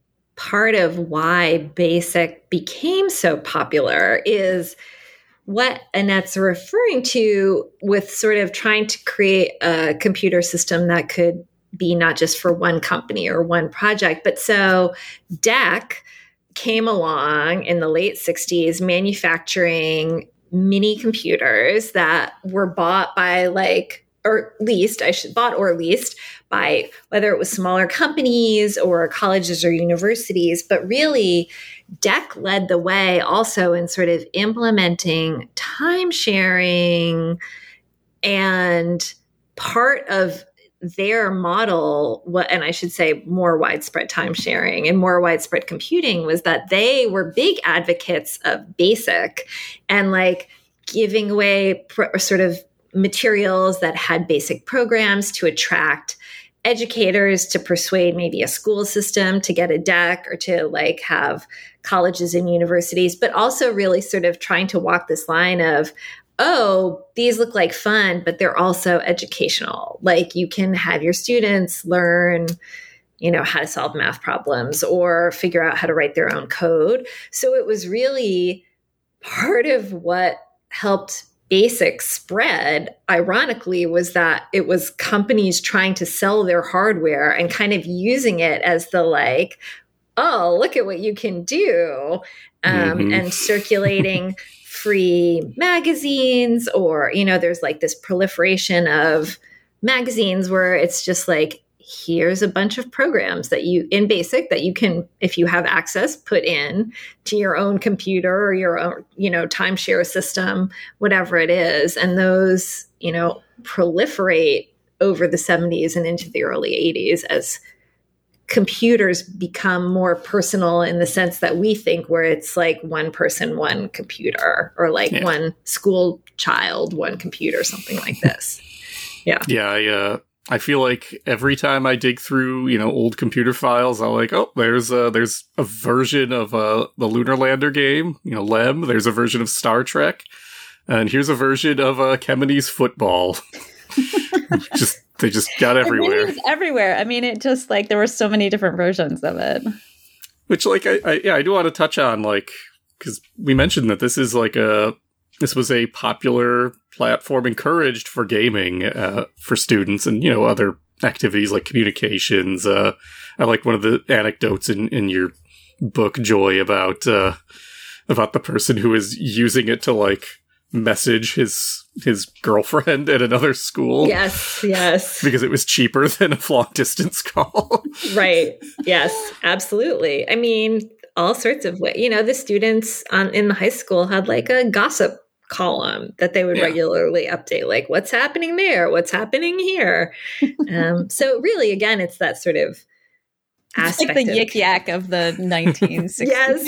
Speaker 3: of why BASIC became so popular is what Annette's referring to with sort of trying to create a computer system that could be not just for one company or one project. But so DEC came along in the late 60s manufacturing mini computers that were bought by bought or leased by whether it was smaller companies or colleges or universities. But really, DEC led the way also in sort of implementing time sharing, and part of their model, and I should say more widespread time sharing and more widespread computing, was that they were big advocates of BASIC and like giving away sort of materials that had basic programs to attract educators, to persuade maybe a school system to get a DEC, or to like have colleges and universities, but also really sort of trying to walk this line of, oh, these look like fun, but they're also educational. Like you can have your students learn, how to solve math problems or figure out how to write their own code. So it was really part of what helped BASIC spread, ironically, was that it was companies trying to sell their hardware and kind of using it as the like, oh, look at what you can do, and circulating free magazines, or, there's like this proliferation of magazines where it's just like, here's a bunch of programs that you in BASIC that you can, if you have access, put in to your own computer or your own, timeshare system, whatever it is. And those, proliferate over the 70s and into the early 80s as computers become more personal in the sense that we think, where it's like one person, one computer, or like one school child, one computer, something like this. Yeah.
Speaker 1: Yeah. I feel like every time I dig through, old computer files, I'm like, oh, there's a version of the Lunar Lander game, LEM. There's a version of Star Trek, and here's a version of Cheminis football. They just got everywhere.
Speaker 2: Everywhere. It just like there were so many different versions of it.
Speaker 1: Which, like, I do want to touch on, like, because we mentioned that this was a popular platform encouraged for gaming for students and, other activities like communications. I like one of the anecdotes in your book, Joy, about the person who is using it to like message his girlfriend at another school.
Speaker 3: Yes.
Speaker 1: Because it was cheaper than a long distance call.
Speaker 3: Right. Yes, absolutely. All sorts of ways. The students in the high school had like a gossip column that they would regularly update, like what's happening there, what's happening here. So really, again, it's that sort of aspect,
Speaker 2: like the yik yak of the 1960s.
Speaker 3: Yes.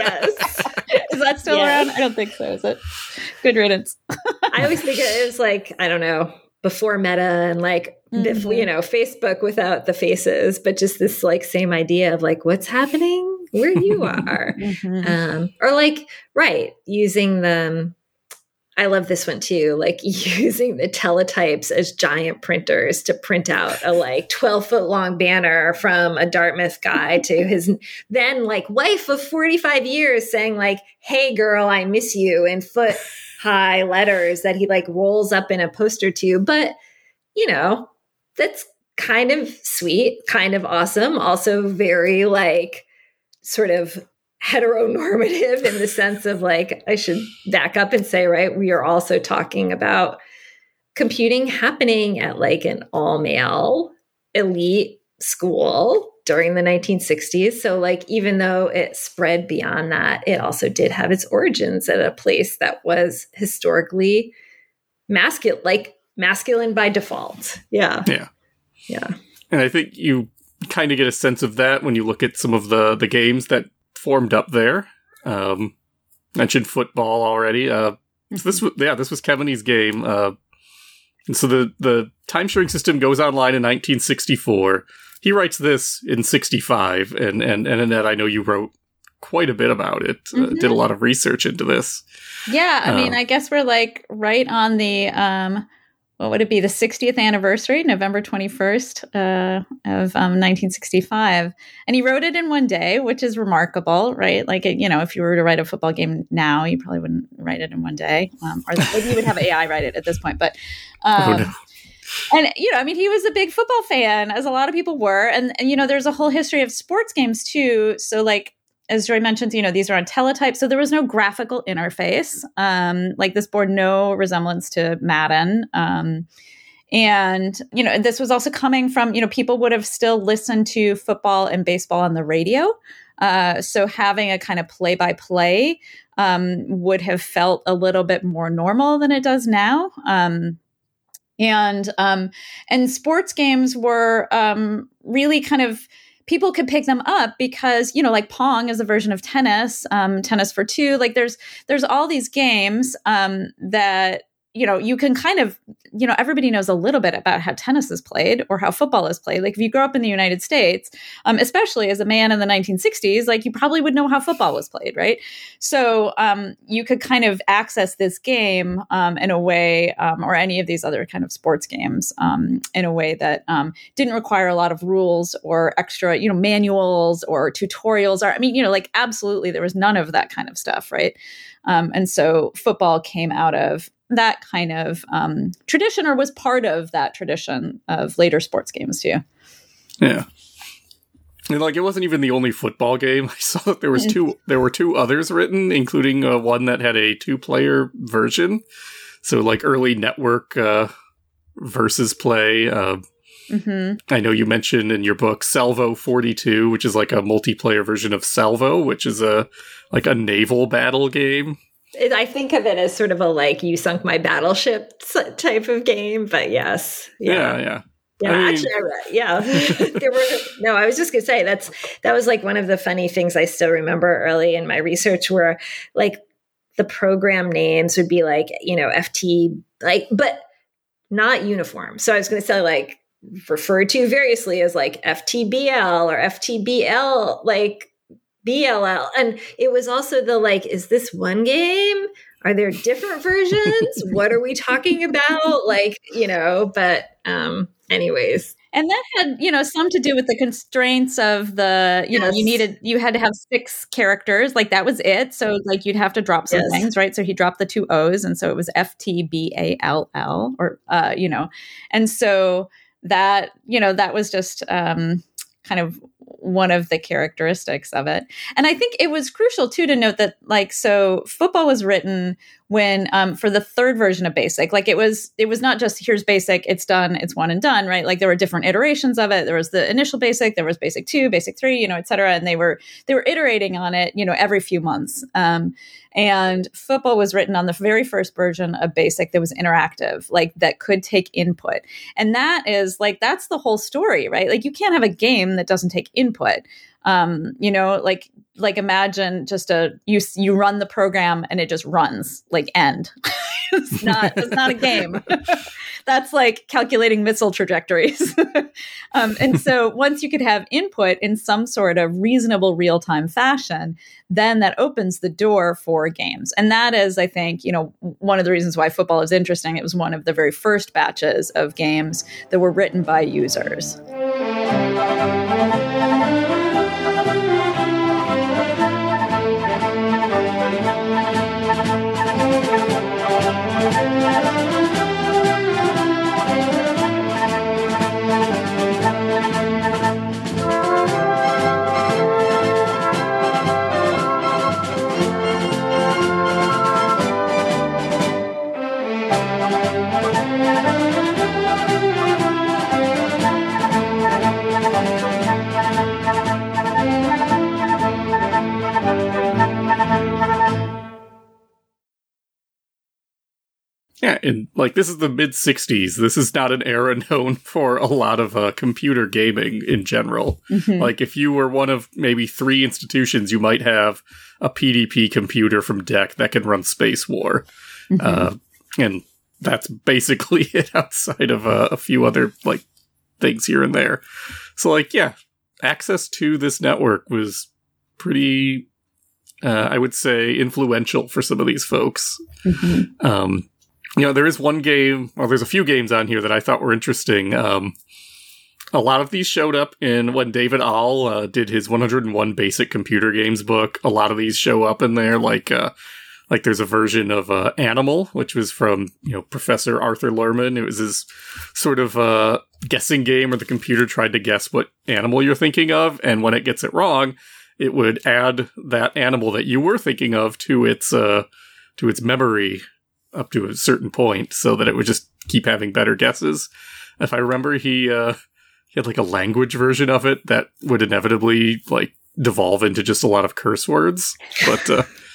Speaker 2: Is that still around? I don't think so. Is it? Good riddance.
Speaker 3: I always think it was like, I don't know, before Meta and like Facebook without the faces, but just this like same idea of like what's happening where you are. Or like, using them. I love this one too, like using the teletypes as giant printers to print out a like 12-foot long banner from a Dartmouth guy to his then like wife of 45 years saying like, hey girl, I miss you, in foot high letters that he like rolls up in a poster tube. But, that's kind of sweet, kind of awesome. Also very like sort of heteronormative in the sense of like, I should back up and say, right, we are also talking about computing happening at like an all-male elite school during the 1960s. So like, even though it spread beyond that, it also did have its origins at a place that was historically masculine by default. Yeah.
Speaker 1: And I think you kind of get a sense of that when you look at some of the games that formed up there. Mentioned football already. This was Kevin's game. And so the time-sharing system goes online in 1964. He writes this in 65, and Annette, I know you wrote quite a bit about it. Did a lot of research into this.
Speaker 2: Yeah, I mean, I guess we're like right on the what would it be? The 60th anniversary, November 21st of 1965. And he wrote it in one day, which is remarkable, right? Like, if you were to write a football game now, you probably wouldn't write it in one day. Or maybe you would have AI write it at this point. But, and, I mean, he was a big football fan, as a lot of people were. And there's a whole history of sports games, too. So, like, as Joy mentioned, these are on teletype. So there was no graphical interface. Like this bore no resemblance to Madden. And this was also coming from, people would have still listened to football and baseball on the radio. So having a kind of play-by-play would have felt a little bit more normal than it does now. And sports games were really kind of, people could pick them up because, like Pong is a version of tennis, tennis for two. Like there's all these games that, you can kind of, everybody knows a little bit about how tennis is played or how football is played. Like if you grow up in the United States, especially as a man in the 1960s, like you probably would know how football was played, right? So you could kind of access this game in a way, or any of these other kind of sports games in a way that didn't require a lot of rules or extra, manuals or tutorials. Or like absolutely there was none of that kind of stuff, right? And so football came out of that kind of tradition, or was part of that tradition of later sports games too.
Speaker 1: Yeah. And like, it wasn't even the only football game. I saw that there were two others written, including one that had a 2-player version. So like early network versus play. I know you mentioned in your book Salvo 42, which is like a multiplayer version of Salvo, which is a naval battle game.
Speaker 3: I think of it as sort of a like you sunk my battleship type of game, but yes.
Speaker 1: Yeah.
Speaker 3: Yeah, I was just gonna say that was like one of the funny things I still remember early in my research, where like the program names would be like, FT, like, but not uniform. So I was gonna say like referred to variously as like FTBL or FTBL, like BLL. And it was also the like, is this one game? Are there different versions? What are we talking about? Like, but anyways.
Speaker 2: And that had, some to do with the constraints of the, you had to have 6 characters, like that was it. So like you'd have to drop some things, right? So he dropped the 2 O's. And so it was FTBALL or, and so that, that was just kind of one of the characteristics of it. And I think it was crucial too to note that like, so football was written when for the 3rd version of BASIC, like it was not just here's BASIC, it's done, it's one and done, right? Like there were different iterations of it. There was the initial BASIC, there was BASIC 2, BASIC 3, et cetera. And they were iterating on it, every few months. And football was written on the very first version of BASIC that was interactive, like that could take input. And that is like, that's the whole story, right? Like you can't have a game that doesn't take input. Like imagine just you run the program and it just runs, like end. It's not a game. That's like calculating missile trajectories. And so once you could have input in some sort of reasonable real-time fashion, then that opens the door for games. And that is, I think, one of the reasons why football is interesting. It was one of the very first batches of games that were written by users.
Speaker 1: Yeah, and like this is the mid 60s. This is not an era known for a lot of computer gaming in general.
Speaker 2: Mm-hmm.
Speaker 1: Like if you were one of maybe 3 institutions, you might have a PDP computer from DEC that can run Space War. And that's basically it outside of a few other like things here and there. So like, yeah, access to this network was pretty, I would say, influential for some of these folks. You know, there is one game, or there's a few games on here that I thought were interesting. A lot of these showed up in when David Ahl did his 101 Basic Computer Games book. A lot of these show up in there, like there's a version of Animal, which was from, you know, Professor Arthur Lerman. It was his sort of guessing game where the computer tried to guess what animal you're thinking of, and when it gets it wrong, it would add that animal that you were thinking of to its memory up to a certain point, so that it would just keep having better guesses. If I remember, he had like a language version of it that would inevitably like devolve into just a lot of curse words, but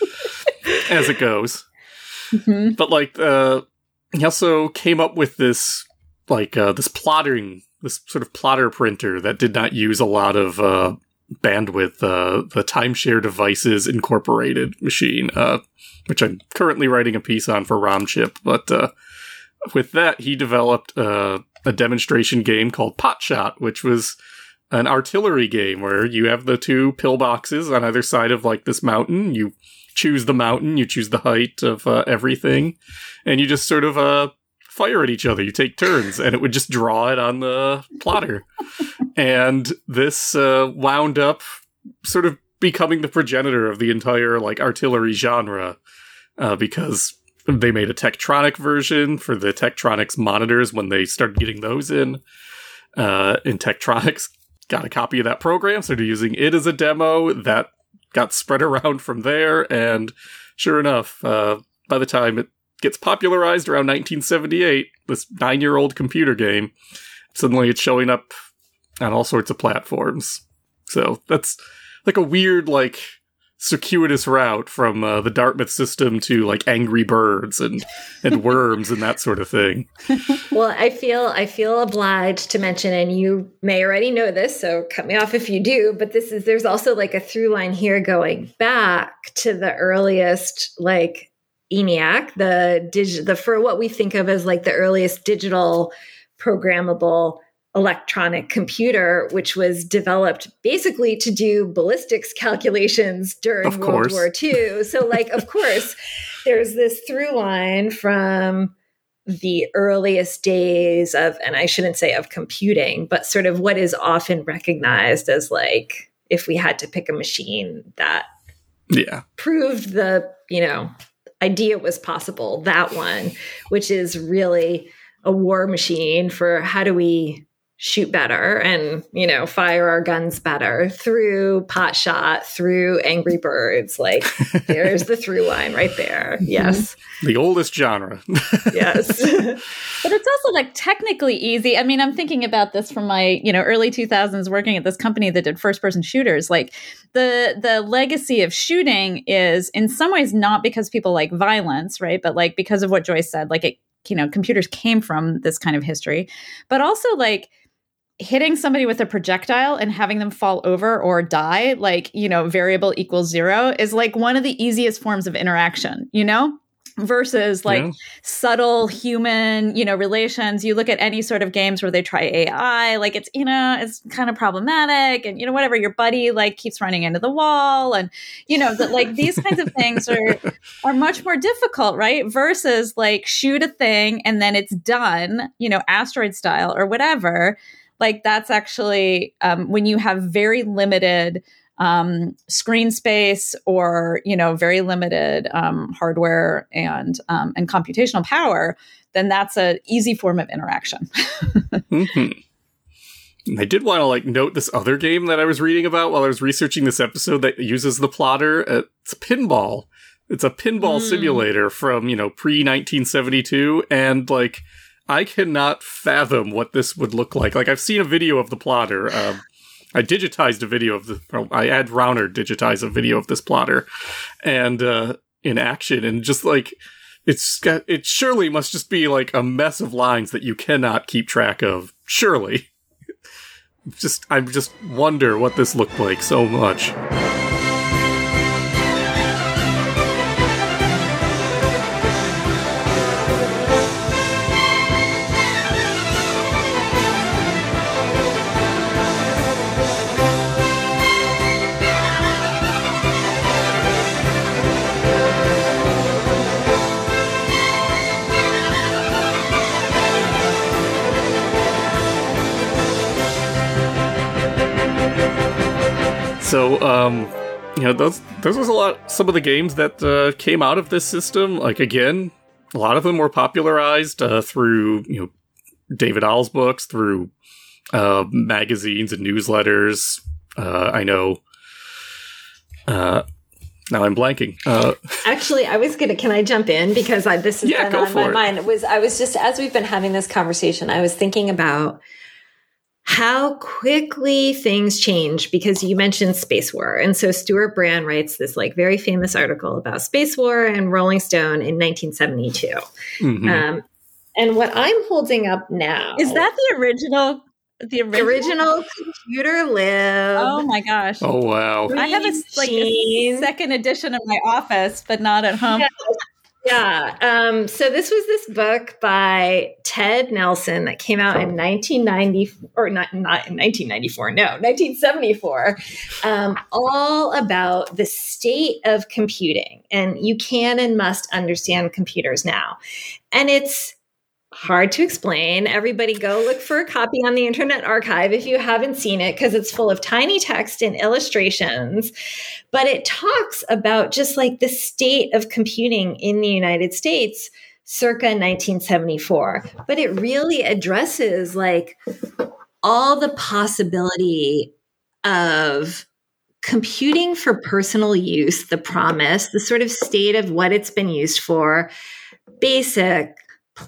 Speaker 1: as it goes. But like he also came up with this like this sort of plotter printer that did not use a lot of bandwidth, the Timeshare Devices Incorporated machine, which I'm currently writing a piece on for RomChip. But with that, he developed a demonstration game called Potshot, which was an artillery game where you have the 2 pillboxes on either side of like this mountain. You choose the mountain, you choose the height of everything, and you just sort of fire at each other. You take turns, and it would just draw it on the plotter. And this wound up sort of becoming the progenitor of the entire like artillery genre, because they made a Tektronix version for the Tektronix monitors when they started getting those in. And Tektronix got a copy of that program, started using it as a demo. That got spread around from there, and sure enough, by the time it gets popularized around 1978, this 9-year-old computer game, suddenly it's showing up on all sorts of platforms. So that's like a weird, like, circuitous route from the Dartmouth system to like Angry Birds and Worms and that sort of thing.
Speaker 3: Well, I feel obliged to mention, and you may already know this, so cut me off if you do, but there's also like a through line here going back to the earliest like ENIAC, for what we think of as like the earliest digital programmable electronic computer, which was developed basically to do ballistics calculations during World War II. So like, of course, there's this through line from the earliest days of, and I shouldn't say of computing, but sort of what is often recognized as like, if we had to pick a machine that proved the, idea was possible, that one, which is really a war machine for how do we shoot better and, fire our guns better through Potshot, through Angry Birds. Like there's the through line right there. Yes.
Speaker 1: The oldest genre.
Speaker 3: Yes.
Speaker 2: But it's also like technically easy. I mean, I'm thinking about this from my, early 2000s working at this company that did first person shooters. Like the legacy of shooting is in some ways not because people like violence, right? But like because of what Joyce said, like it, computers came from this kind of history, but also like hitting somebody with a projectile and having them fall over or die, like, variable equals 0 is like one of the easiest forms of interaction, versus like subtle human, relations. You look at any sort of games where they try AI, like it's, it's kind of problematic and, whatever, your buddy like keeps running into the wall and, that like these kinds of things are much more difficult, right? Versus like shoot a thing and then it's done, asteroid style or whatever. Like that's actually when you have very limited screen space or, very limited hardware and computational power, then that's an easy form of interaction.
Speaker 1: I did want to like note this other game that I was reading about while I was researching this episode that uses the plotter. It's pinball. It's a pinball simulator from, pre-1972. And like, I cannot fathom what this would look like. Like, I've seen a video of the plotter. I digitized a video of I had Rauner digitize a video of this plotter and in action. And just like, It surely must just be like a mess of lines that you cannot keep track of. Surely. I just wonder what this looked like so much. So, those was some of the games that came out of this system. Like, again, a lot of them were popularized through, David Al's books, through magazines and newsletters. I know. Now I'm blanking.
Speaker 3: Actually, can I jump in? Because this has been on my mind. I was just, as we've been having this conversation, I was thinking about how quickly things change, because you mentioned space war. And so Stuart Brand writes this like very famous article about space war in Rolling Stone in 1972. Mm-hmm. And what I'm holding up now.
Speaker 2: Is that the original? The original
Speaker 3: computer lib.
Speaker 2: Oh my gosh.
Speaker 1: Oh wow.
Speaker 2: I have a second edition in my office, but not at home.
Speaker 3: Yeah. So this was this book by Ted Nelson that came out in 1974, all about the state of computing. And you can and must understand computers now. And it's hard to explain. Everybody go look for a copy on the Internet Archive if you haven't seen it, because it's full of tiny text and illustrations. But it talks about just like the state of computing in the United States circa 1974. But it really addresses like all the possibility of computing for personal use, the promise, the sort of state of what it's been used for, BASIC,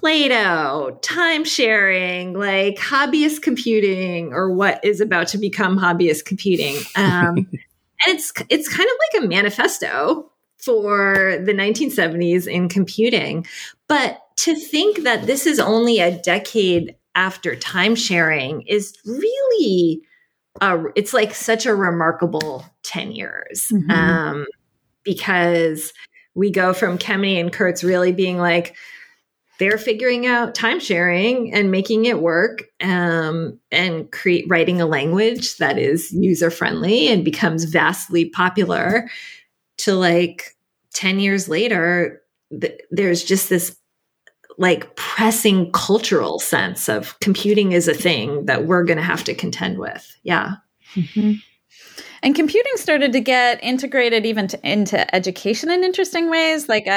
Speaker 3: Plato, time sharing, like hobbyist computing, or what is about to become hobbyist computing. And it's kind of like a manifesto for the 1970s in computing. But to think that this is only a decade after time sharing is really, it's like such a remarkable 10 years. Mm-hmm. Because we go from Kemeny and Kurtz really being like, they're figuring out time sharing and making it work, and writing a language that is user friendly and becomes vastly popular, to like 10 years later, there's just this like pressing cultural sense of computing is a thing that we're going to have to contend with. Yeah.
Speaker 2: Mm-hmm. And computing started to get integrated even into education in interesting ways. Like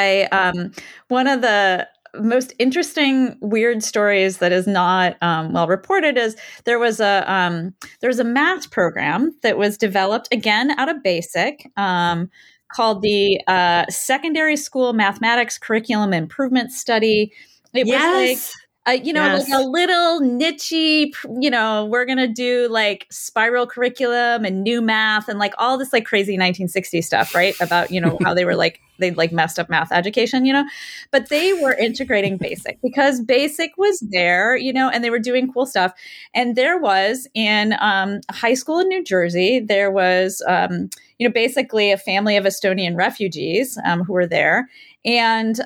Speaker 2: one of the most interesting weird stories that is not well reported is there was a math program that was developed again out of BASIC called the Secondary School Mathematics Curriculum Improvement Study. It was like like a little niche-y, we're going to do like spiral curriculum and new math and like all this like crazy 1960s stuff, right? About, how they were like, they like messed up math education, but they were integrating BASIC because BASIC was there, and they were doing cool stuff. And there was in a high school in New Jersey, there was, basically a family of Estonian refugees who were there. And,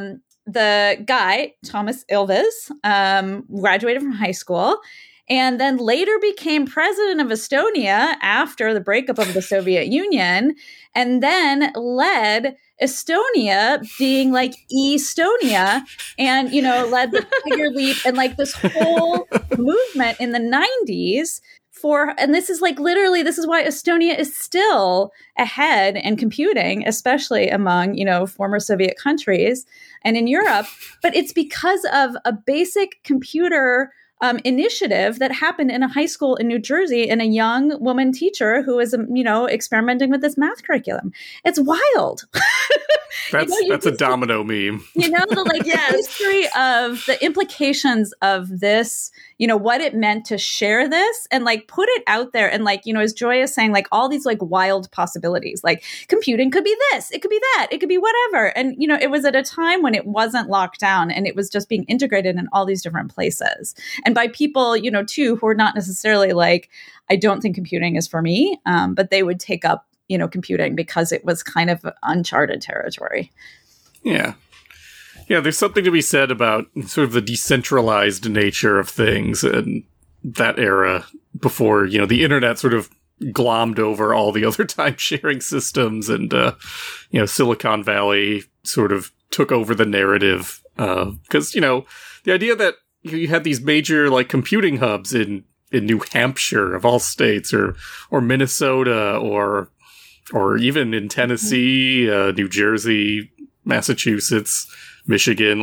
Speaker 2: the guy, Thomas Ilves, graduated from high school and then later became president of Estonia after the breakup of the Soviet Union, and then led Estonia being like Estonia, and, led the Tiger Leap and like this whole movement in the 90s. And this is like literally, this is why Estonia is still ahead in computing, especially among, former Soviet countries and in Europe. But it's because of a basic computer initiative that happened in a high school in New Jersey, and a young woman teacher who was, experimenting with this math curriculum. It's wild.
Speaker 1: That's a domino meme.
Speaker 2: The history of the implications of this, what it meant to share this and put it out there. And as Joy is saying, all these wild possibilities, computing could be this, it could be that, it could be whatever. And, it was at a time when it wasn't locked down and it was just being integrated in all these different places. And by people, too, who are not necessarily I don't think computing is for me, but they would take up, computing because it was kind of uncharted territory.
Speaker 1: Yeah. Yeah, there's something to be said about sort of the decentralized nature of things in that era before, the internet sort of glommed over all the other time-sharing systems and, Silicon Valley sort of took over the narrative. Because, the idea that you had these major, computing hubs in New Hampshire, of all states, or Minnesota, or even in Tennessee, New Jersey, Massachusetts, Michigan,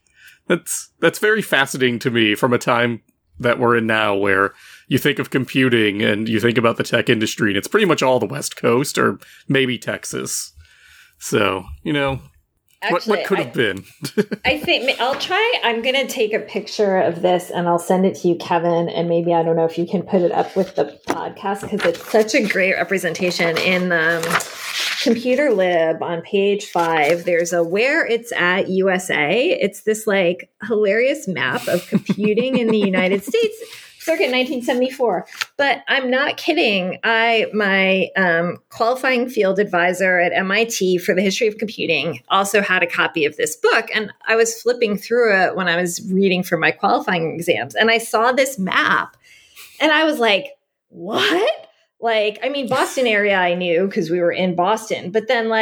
Speaker 1: that's very fascinating to me from a time that we're in now where you think of computing and you think about the tech industry and it's pretty much all the West Coast or maybe Texas. So, Actually, what could have been?
Speaker 3: I think I'm going to take a picture of this and I'll send it to you, Kevin. And maybe, I don't know if you can put it up with the podcast because it's such a great representation. In Computer Lib on page 5, there's a Where It's At USA. It's this hilarious map of computing in the United States. Circa 1974. But I'm not kidding. My qualifying field advisor at MIT for the history of computing also had a copy of this book. And I was flipping through it when I was reading for my qualifying exams. And I saw this map and I was like, what? Boston area I knew because we were in Boston. But then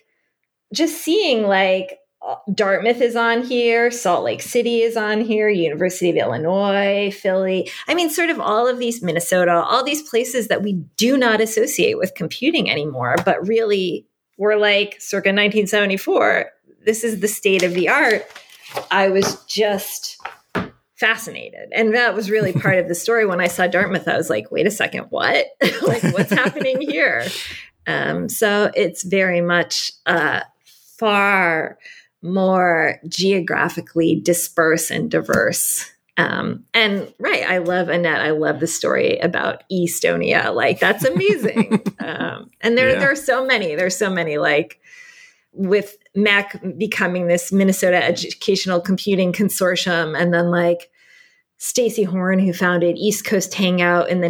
Speaker 3: just seeing Dartmouth is on here, Salt Lake City is on here, University of Illinois, Philly. Sort of all of these, Minnesota, all these places that we do not associate with computing anymore, but really were circa 1974. This is the state of the art. I was just fascinated. And that was really part of the story. When I saw Dartmouth, I was like, wait a second, what? What's happening here? So it's very much far more geographically dispersed and diverse. I love Annette. I love the story about Estonia. That's amazing. And there are so many. There's so many, with MAC becoming this Minnesota Educational Computing Consortium, and then Stacy Horn, who founded East Coast Hangout in the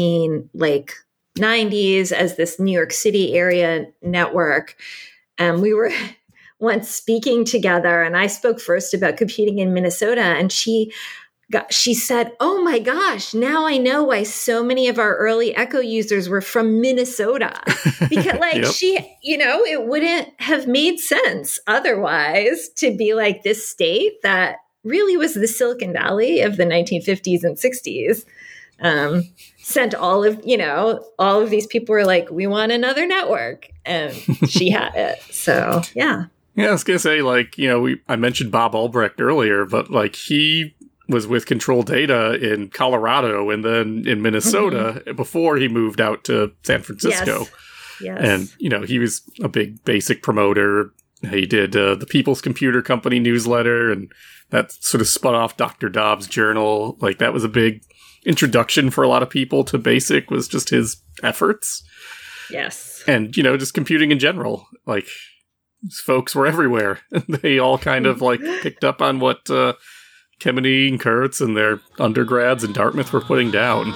Speaker 3: 90s as this New York City area network. We were once speaking together, and I spoke first about computing in Minnesota, and she said, oh my gosh, now I know why so many of our early Echo users were from Minnesota. Because yep. It wouldn't have made sense otherwise to be this state that really was the Silicon Valley of the 1950s and 60s. Sent all of these people were like, we want another network. And she had it. So, yeah.
Speaker 1: Yeah, I was going to say, I mentioned Bob Albrecht earlier, but he was with Control Data in Colorado and then in Minnesota before he moved out to San Francisco.
Speaker 3: Yes.
Speaker 1: And, he was a big BASIC promoter. He did the People's Computer Company newsletter, and that sort of spun off Dr. Dobbs' journal. That was a big introduction for a lot of people to BASIC, was just his efforts.
Speaker 3: Yes.
Speaker 1: And, just computing in general. Folks were everywhere. They all kind of picked up on what Kemeny and Kurtz and their undergrads in Dartmouth were putting down.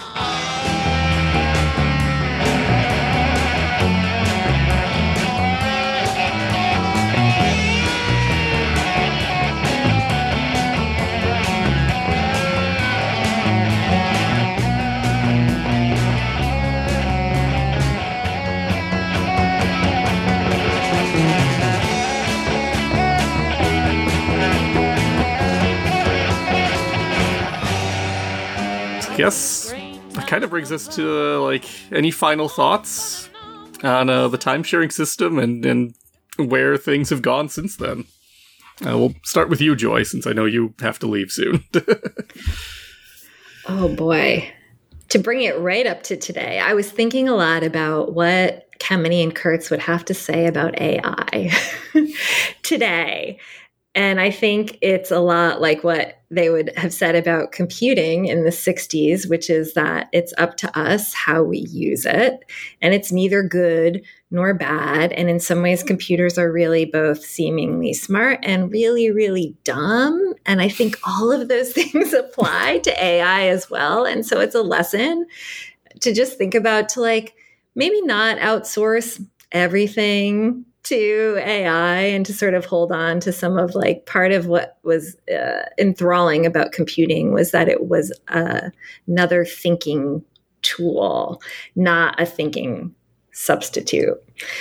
Speaker 1: Guess that kind of brings us to any final thoughts on the time-sharing system and where things have gone since then. We'll start with you, Joy, since I know you have to leave soon.
Speaker 3: Oh boy. To bring it right up to today, I was thinking a lot about what Kemeny and Kurtz would have to say about AI. today. And I think it's a lot like what they would have said about computing in the 60s, which is that it's up to us how we use it. And it's neither good nor bad. And in some ways, computers are really both seemingly smart and really, really dumb. And I think all of those things apply to AI as well. And so it's a lesson to just think about, to like maybe not outsource everything to AI, and to sort of hold on to some of like part of what was enthralling about computing was that it was another thinking tool, not a thinking substitute.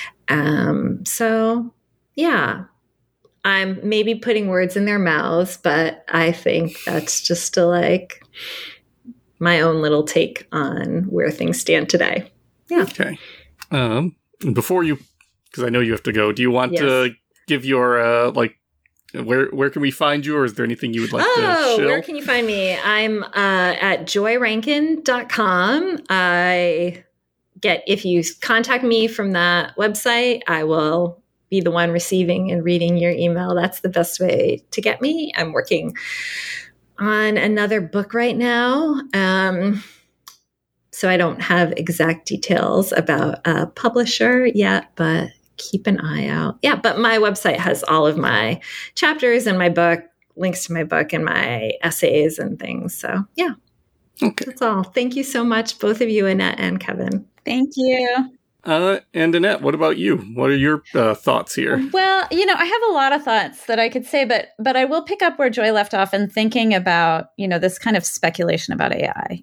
Speaker 3: So yeah, I'm maybe putting words in their mouths, but I think that's just like my own little take on where things stand today. Yeah.
Speaker 1: Okay. Before you, because I know you have to go, do you want to give your, where can we find you, or is there anything you would like to share?
Speaker 3: Where can you find me? I'm at joyrankin.com. If you contact me from that website, I will be the one receiving and reading your email. That's the best way to get me. I'm working on another book right now. So I don't have exact details about a publisher yet, but keep an eye out. Yeah, but my website has all of my chapters and my book, links to my book and my essays and things. So yeah, That's all. Thank you so much, both of you, Annette and Kevin.
Speaker 2: Thank you.
Speaker 1: And Annette, what about you? What are your thoughts here?
Speaker 2: Well, I have a lot of thoughts that I could say, but I will pick up where Joy left off in thinking about, this kind of speculation about AI.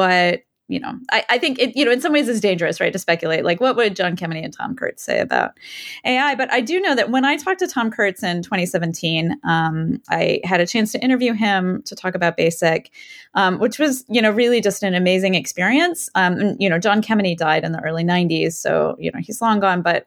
Speaker 2: I think it, in some ways is dangerous, right, to speculate. Like, what would John Kemeny and Tom Kurtz say about AI? But I do know that when I talked to Tom Kurtz in 2017, I had a chance to interview him to talk about BASIC, which was, really just an amazing experience. John Kemeny died in the early 90s, so, he's long gone. But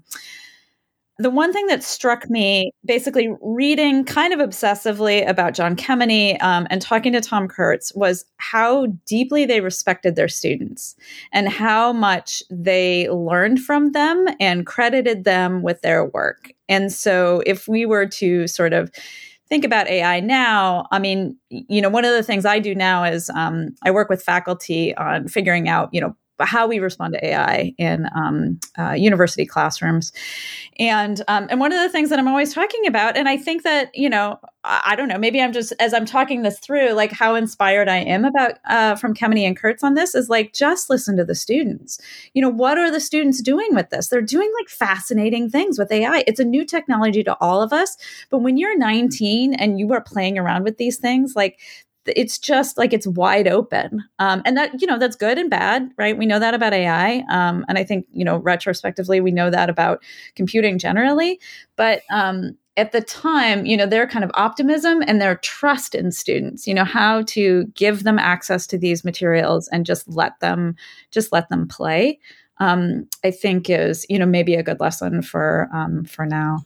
Speaker 2: the one thing that struck me, basically reading kind of obsessively about John Kemeny and talking to Tom Kurtz, was how deeply they respected their students and how much they learned from them and credited them with their work. And so if we were to sort of think about AI now, I mean, one of the things I do now is I work with faculty on figuring out, how we respond to AI in university classrooms. And one of the things that I'm always talking about, and I think that, I don't know, maybe I'm just, as I'm talking this through, like how inspired I am about from Kemeny and Kurtz on this is like, just listen to the students. What are the students doing with this? They're doing like fascinating things with AI. It's a new technology to all of us. But when you're 19 and you are playing around with these things, like, it's just like it's wide open. And that, that's good and bad, right? We know that about AI. And I think, retrospectively, we know that about computing generally. But at the time, their kind of optimism and their trust in students, how to give them access to these materials and just let them play, I think is, maybe a good lesson for now.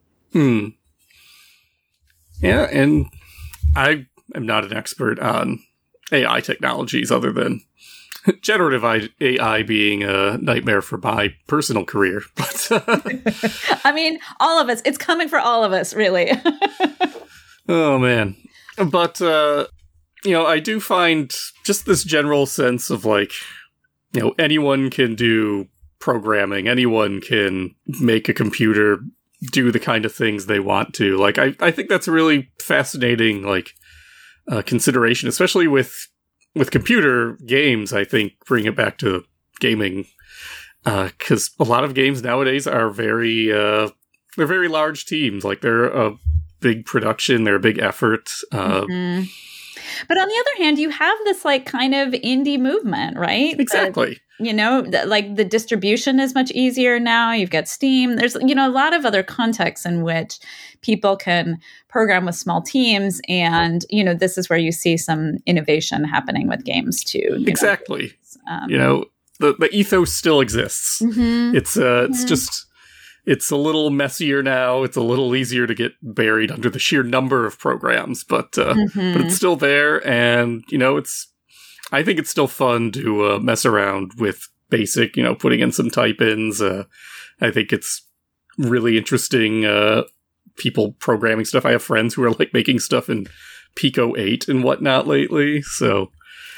Speaker 1: Yeah. And I'm not an expert on AI technologies other than generative AI being a nightmare for my personal career. But
Speaker 2: I mean, all of us, it's coming for all of us, really.
Speaker 1: Oh, man. But, I do find just this general sense of like, anyone can do programming. Anyone can make a computer do the kind of things they want to. Like, I think that's a really fascinating, like, consideration, especially with computer games. I think bring it back to gaming, because a lot of games nowadays are they're very large teams. Like, they're a big production, they're a big effort.
Speaker 2: Mm-hmm. But on the other hand, you have this like kind of indie movement, right?
Speaker 1: Exactly.
Speaker 2: Like the distribution is much easier now. You've got Steam. There's, a lot of other contexts in which people can program with small teams. And, this is where you see some innovation happening with games too.
Speaker 1: Exactly. The ethos still exists. Mm-hmm. It's just, it's a little messier now. It's a little easier to get buried under the sheer number of programs, but it's still there. And, I think it's still fun to mess around with BASIC, putting in some type-ins. I think it's really interesting people programming stuff. I have friends who are like making stuff in Pico 8 and whatnot lately. So,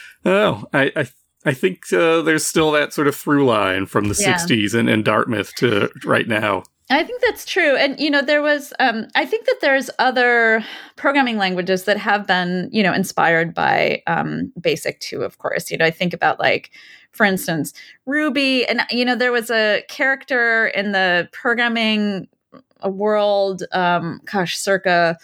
Speaker 1: I think there's still that sort of through line from the 60s and Dartmouth to right now.
Speaker 2: I think that's true. And, there was, I think that there's other programming languages that have been, inspired by BASIC too, of course. I think about for instance, Ruby. And, there was a character in the programming world, circa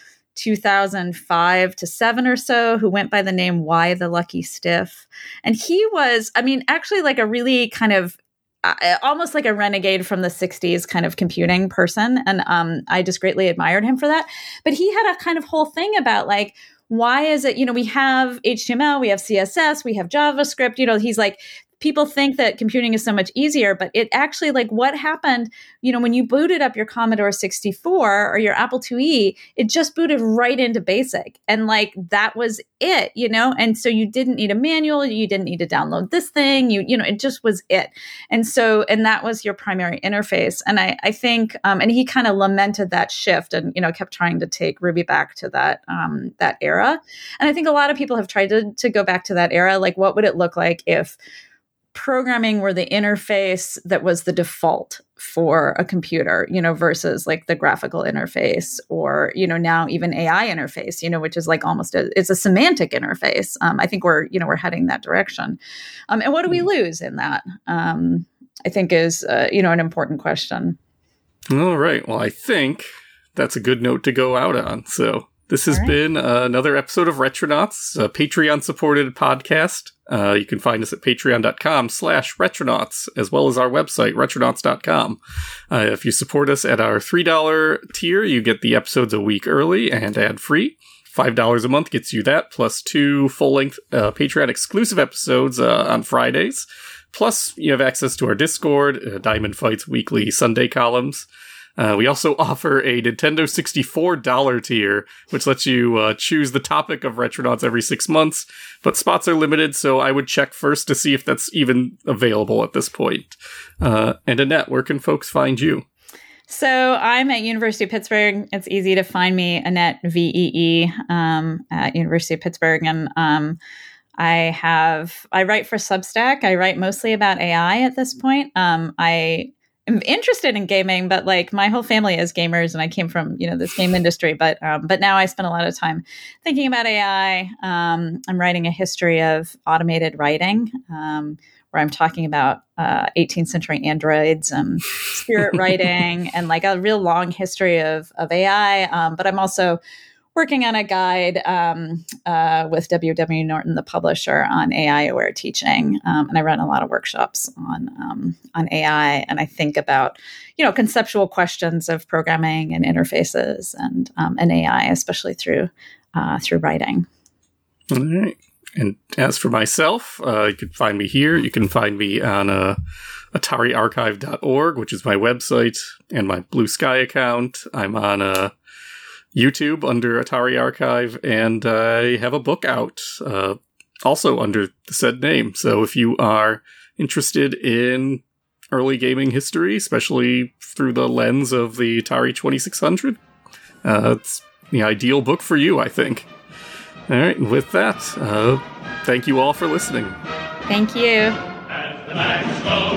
Speaker 2: 2005 to 7 or so, who went by the name Y the Lucky Stiff. And he was, actually a really kind of almost like a renegade from the 60s kind of computing person. And I just greatly admired him for that. But he had a kind of whole thing about why is it, we have HTML, we have CSS, we have JavaScript, he's like, people think that computing is so much easier, but it actually, what happened, when you booted up your Commodore 64 or your Apple IIe, it just booted right into BASIC. And that was it, and so you didn't need a manual, you didn't need to download this thing, it just was it. And that was your primary interface. And I think, and he kind of lamented that shift and, kept trying to take Ruby back to that era. And I think a lot of people have tried to go back to that era. What would it look like if programming were the interface that was the default for a computer, versus the graphical interface or, now even AI interface, which is almost it's a semantic interface. I think we're heading that direction. And what do we lose in that? I think is, an important question.
Speaker 1: All right. Well, I think that's a good note to go out on. So this has been another episode of Retronauts, a Patreon-supported podcast. You can find us at patreon.com/Retronauts, as well as our website, retronauts.com. If you support us at our $3 tier, you get the episodes a week early and ad-free. $5 a month gets you that, plus 2 full-length Patreon-exclusive episodes on Fridays. Plus, you have access to our Discord, Diamond Fights weekly Sunday columns. We also offer a Nintendo $64 tier, which lets you choose the topic of Retronauts every 6 months, but spots are limited, so I would check first to see if that's even available at this point. And Annette, where can folks find you?
Speaker 2: So I'm at University of Pittsburgh. It's easy to find me, Annette VEE, at University of Pittsburgh, and I write for Substack. I write mostly about AI at this point. I'm interested in gaming, but my whole family is gamers, and I came from this game industry. But now I spend a lot of time thinking about AI. I'm writing a history of automated writing, where I'm talking about 18th century androids and spirit writing, and a real long history of AI. But I'm also working on a guide with W.W. Norton, the publisher, on AI-aware teaching, and I run a lot of workshops on AI. And I think about conceptual questions of programming and interfaces and AI, especially through writing.
Speaker 1: All right. And as for myself, you can find me here. You can find me on AtariArchive.org, which is my website, and my Blue Sky account. I'm on YouTube under Atari Archive, and I have a book out also under the said name. So if you are interested in early gaming history, especially through the lens of the Atari 2600, it's the ideal book for you, I think. All right, with that, thank you all for listening.
Speaker 2: Thank you.
Speaker 5: As the match goes.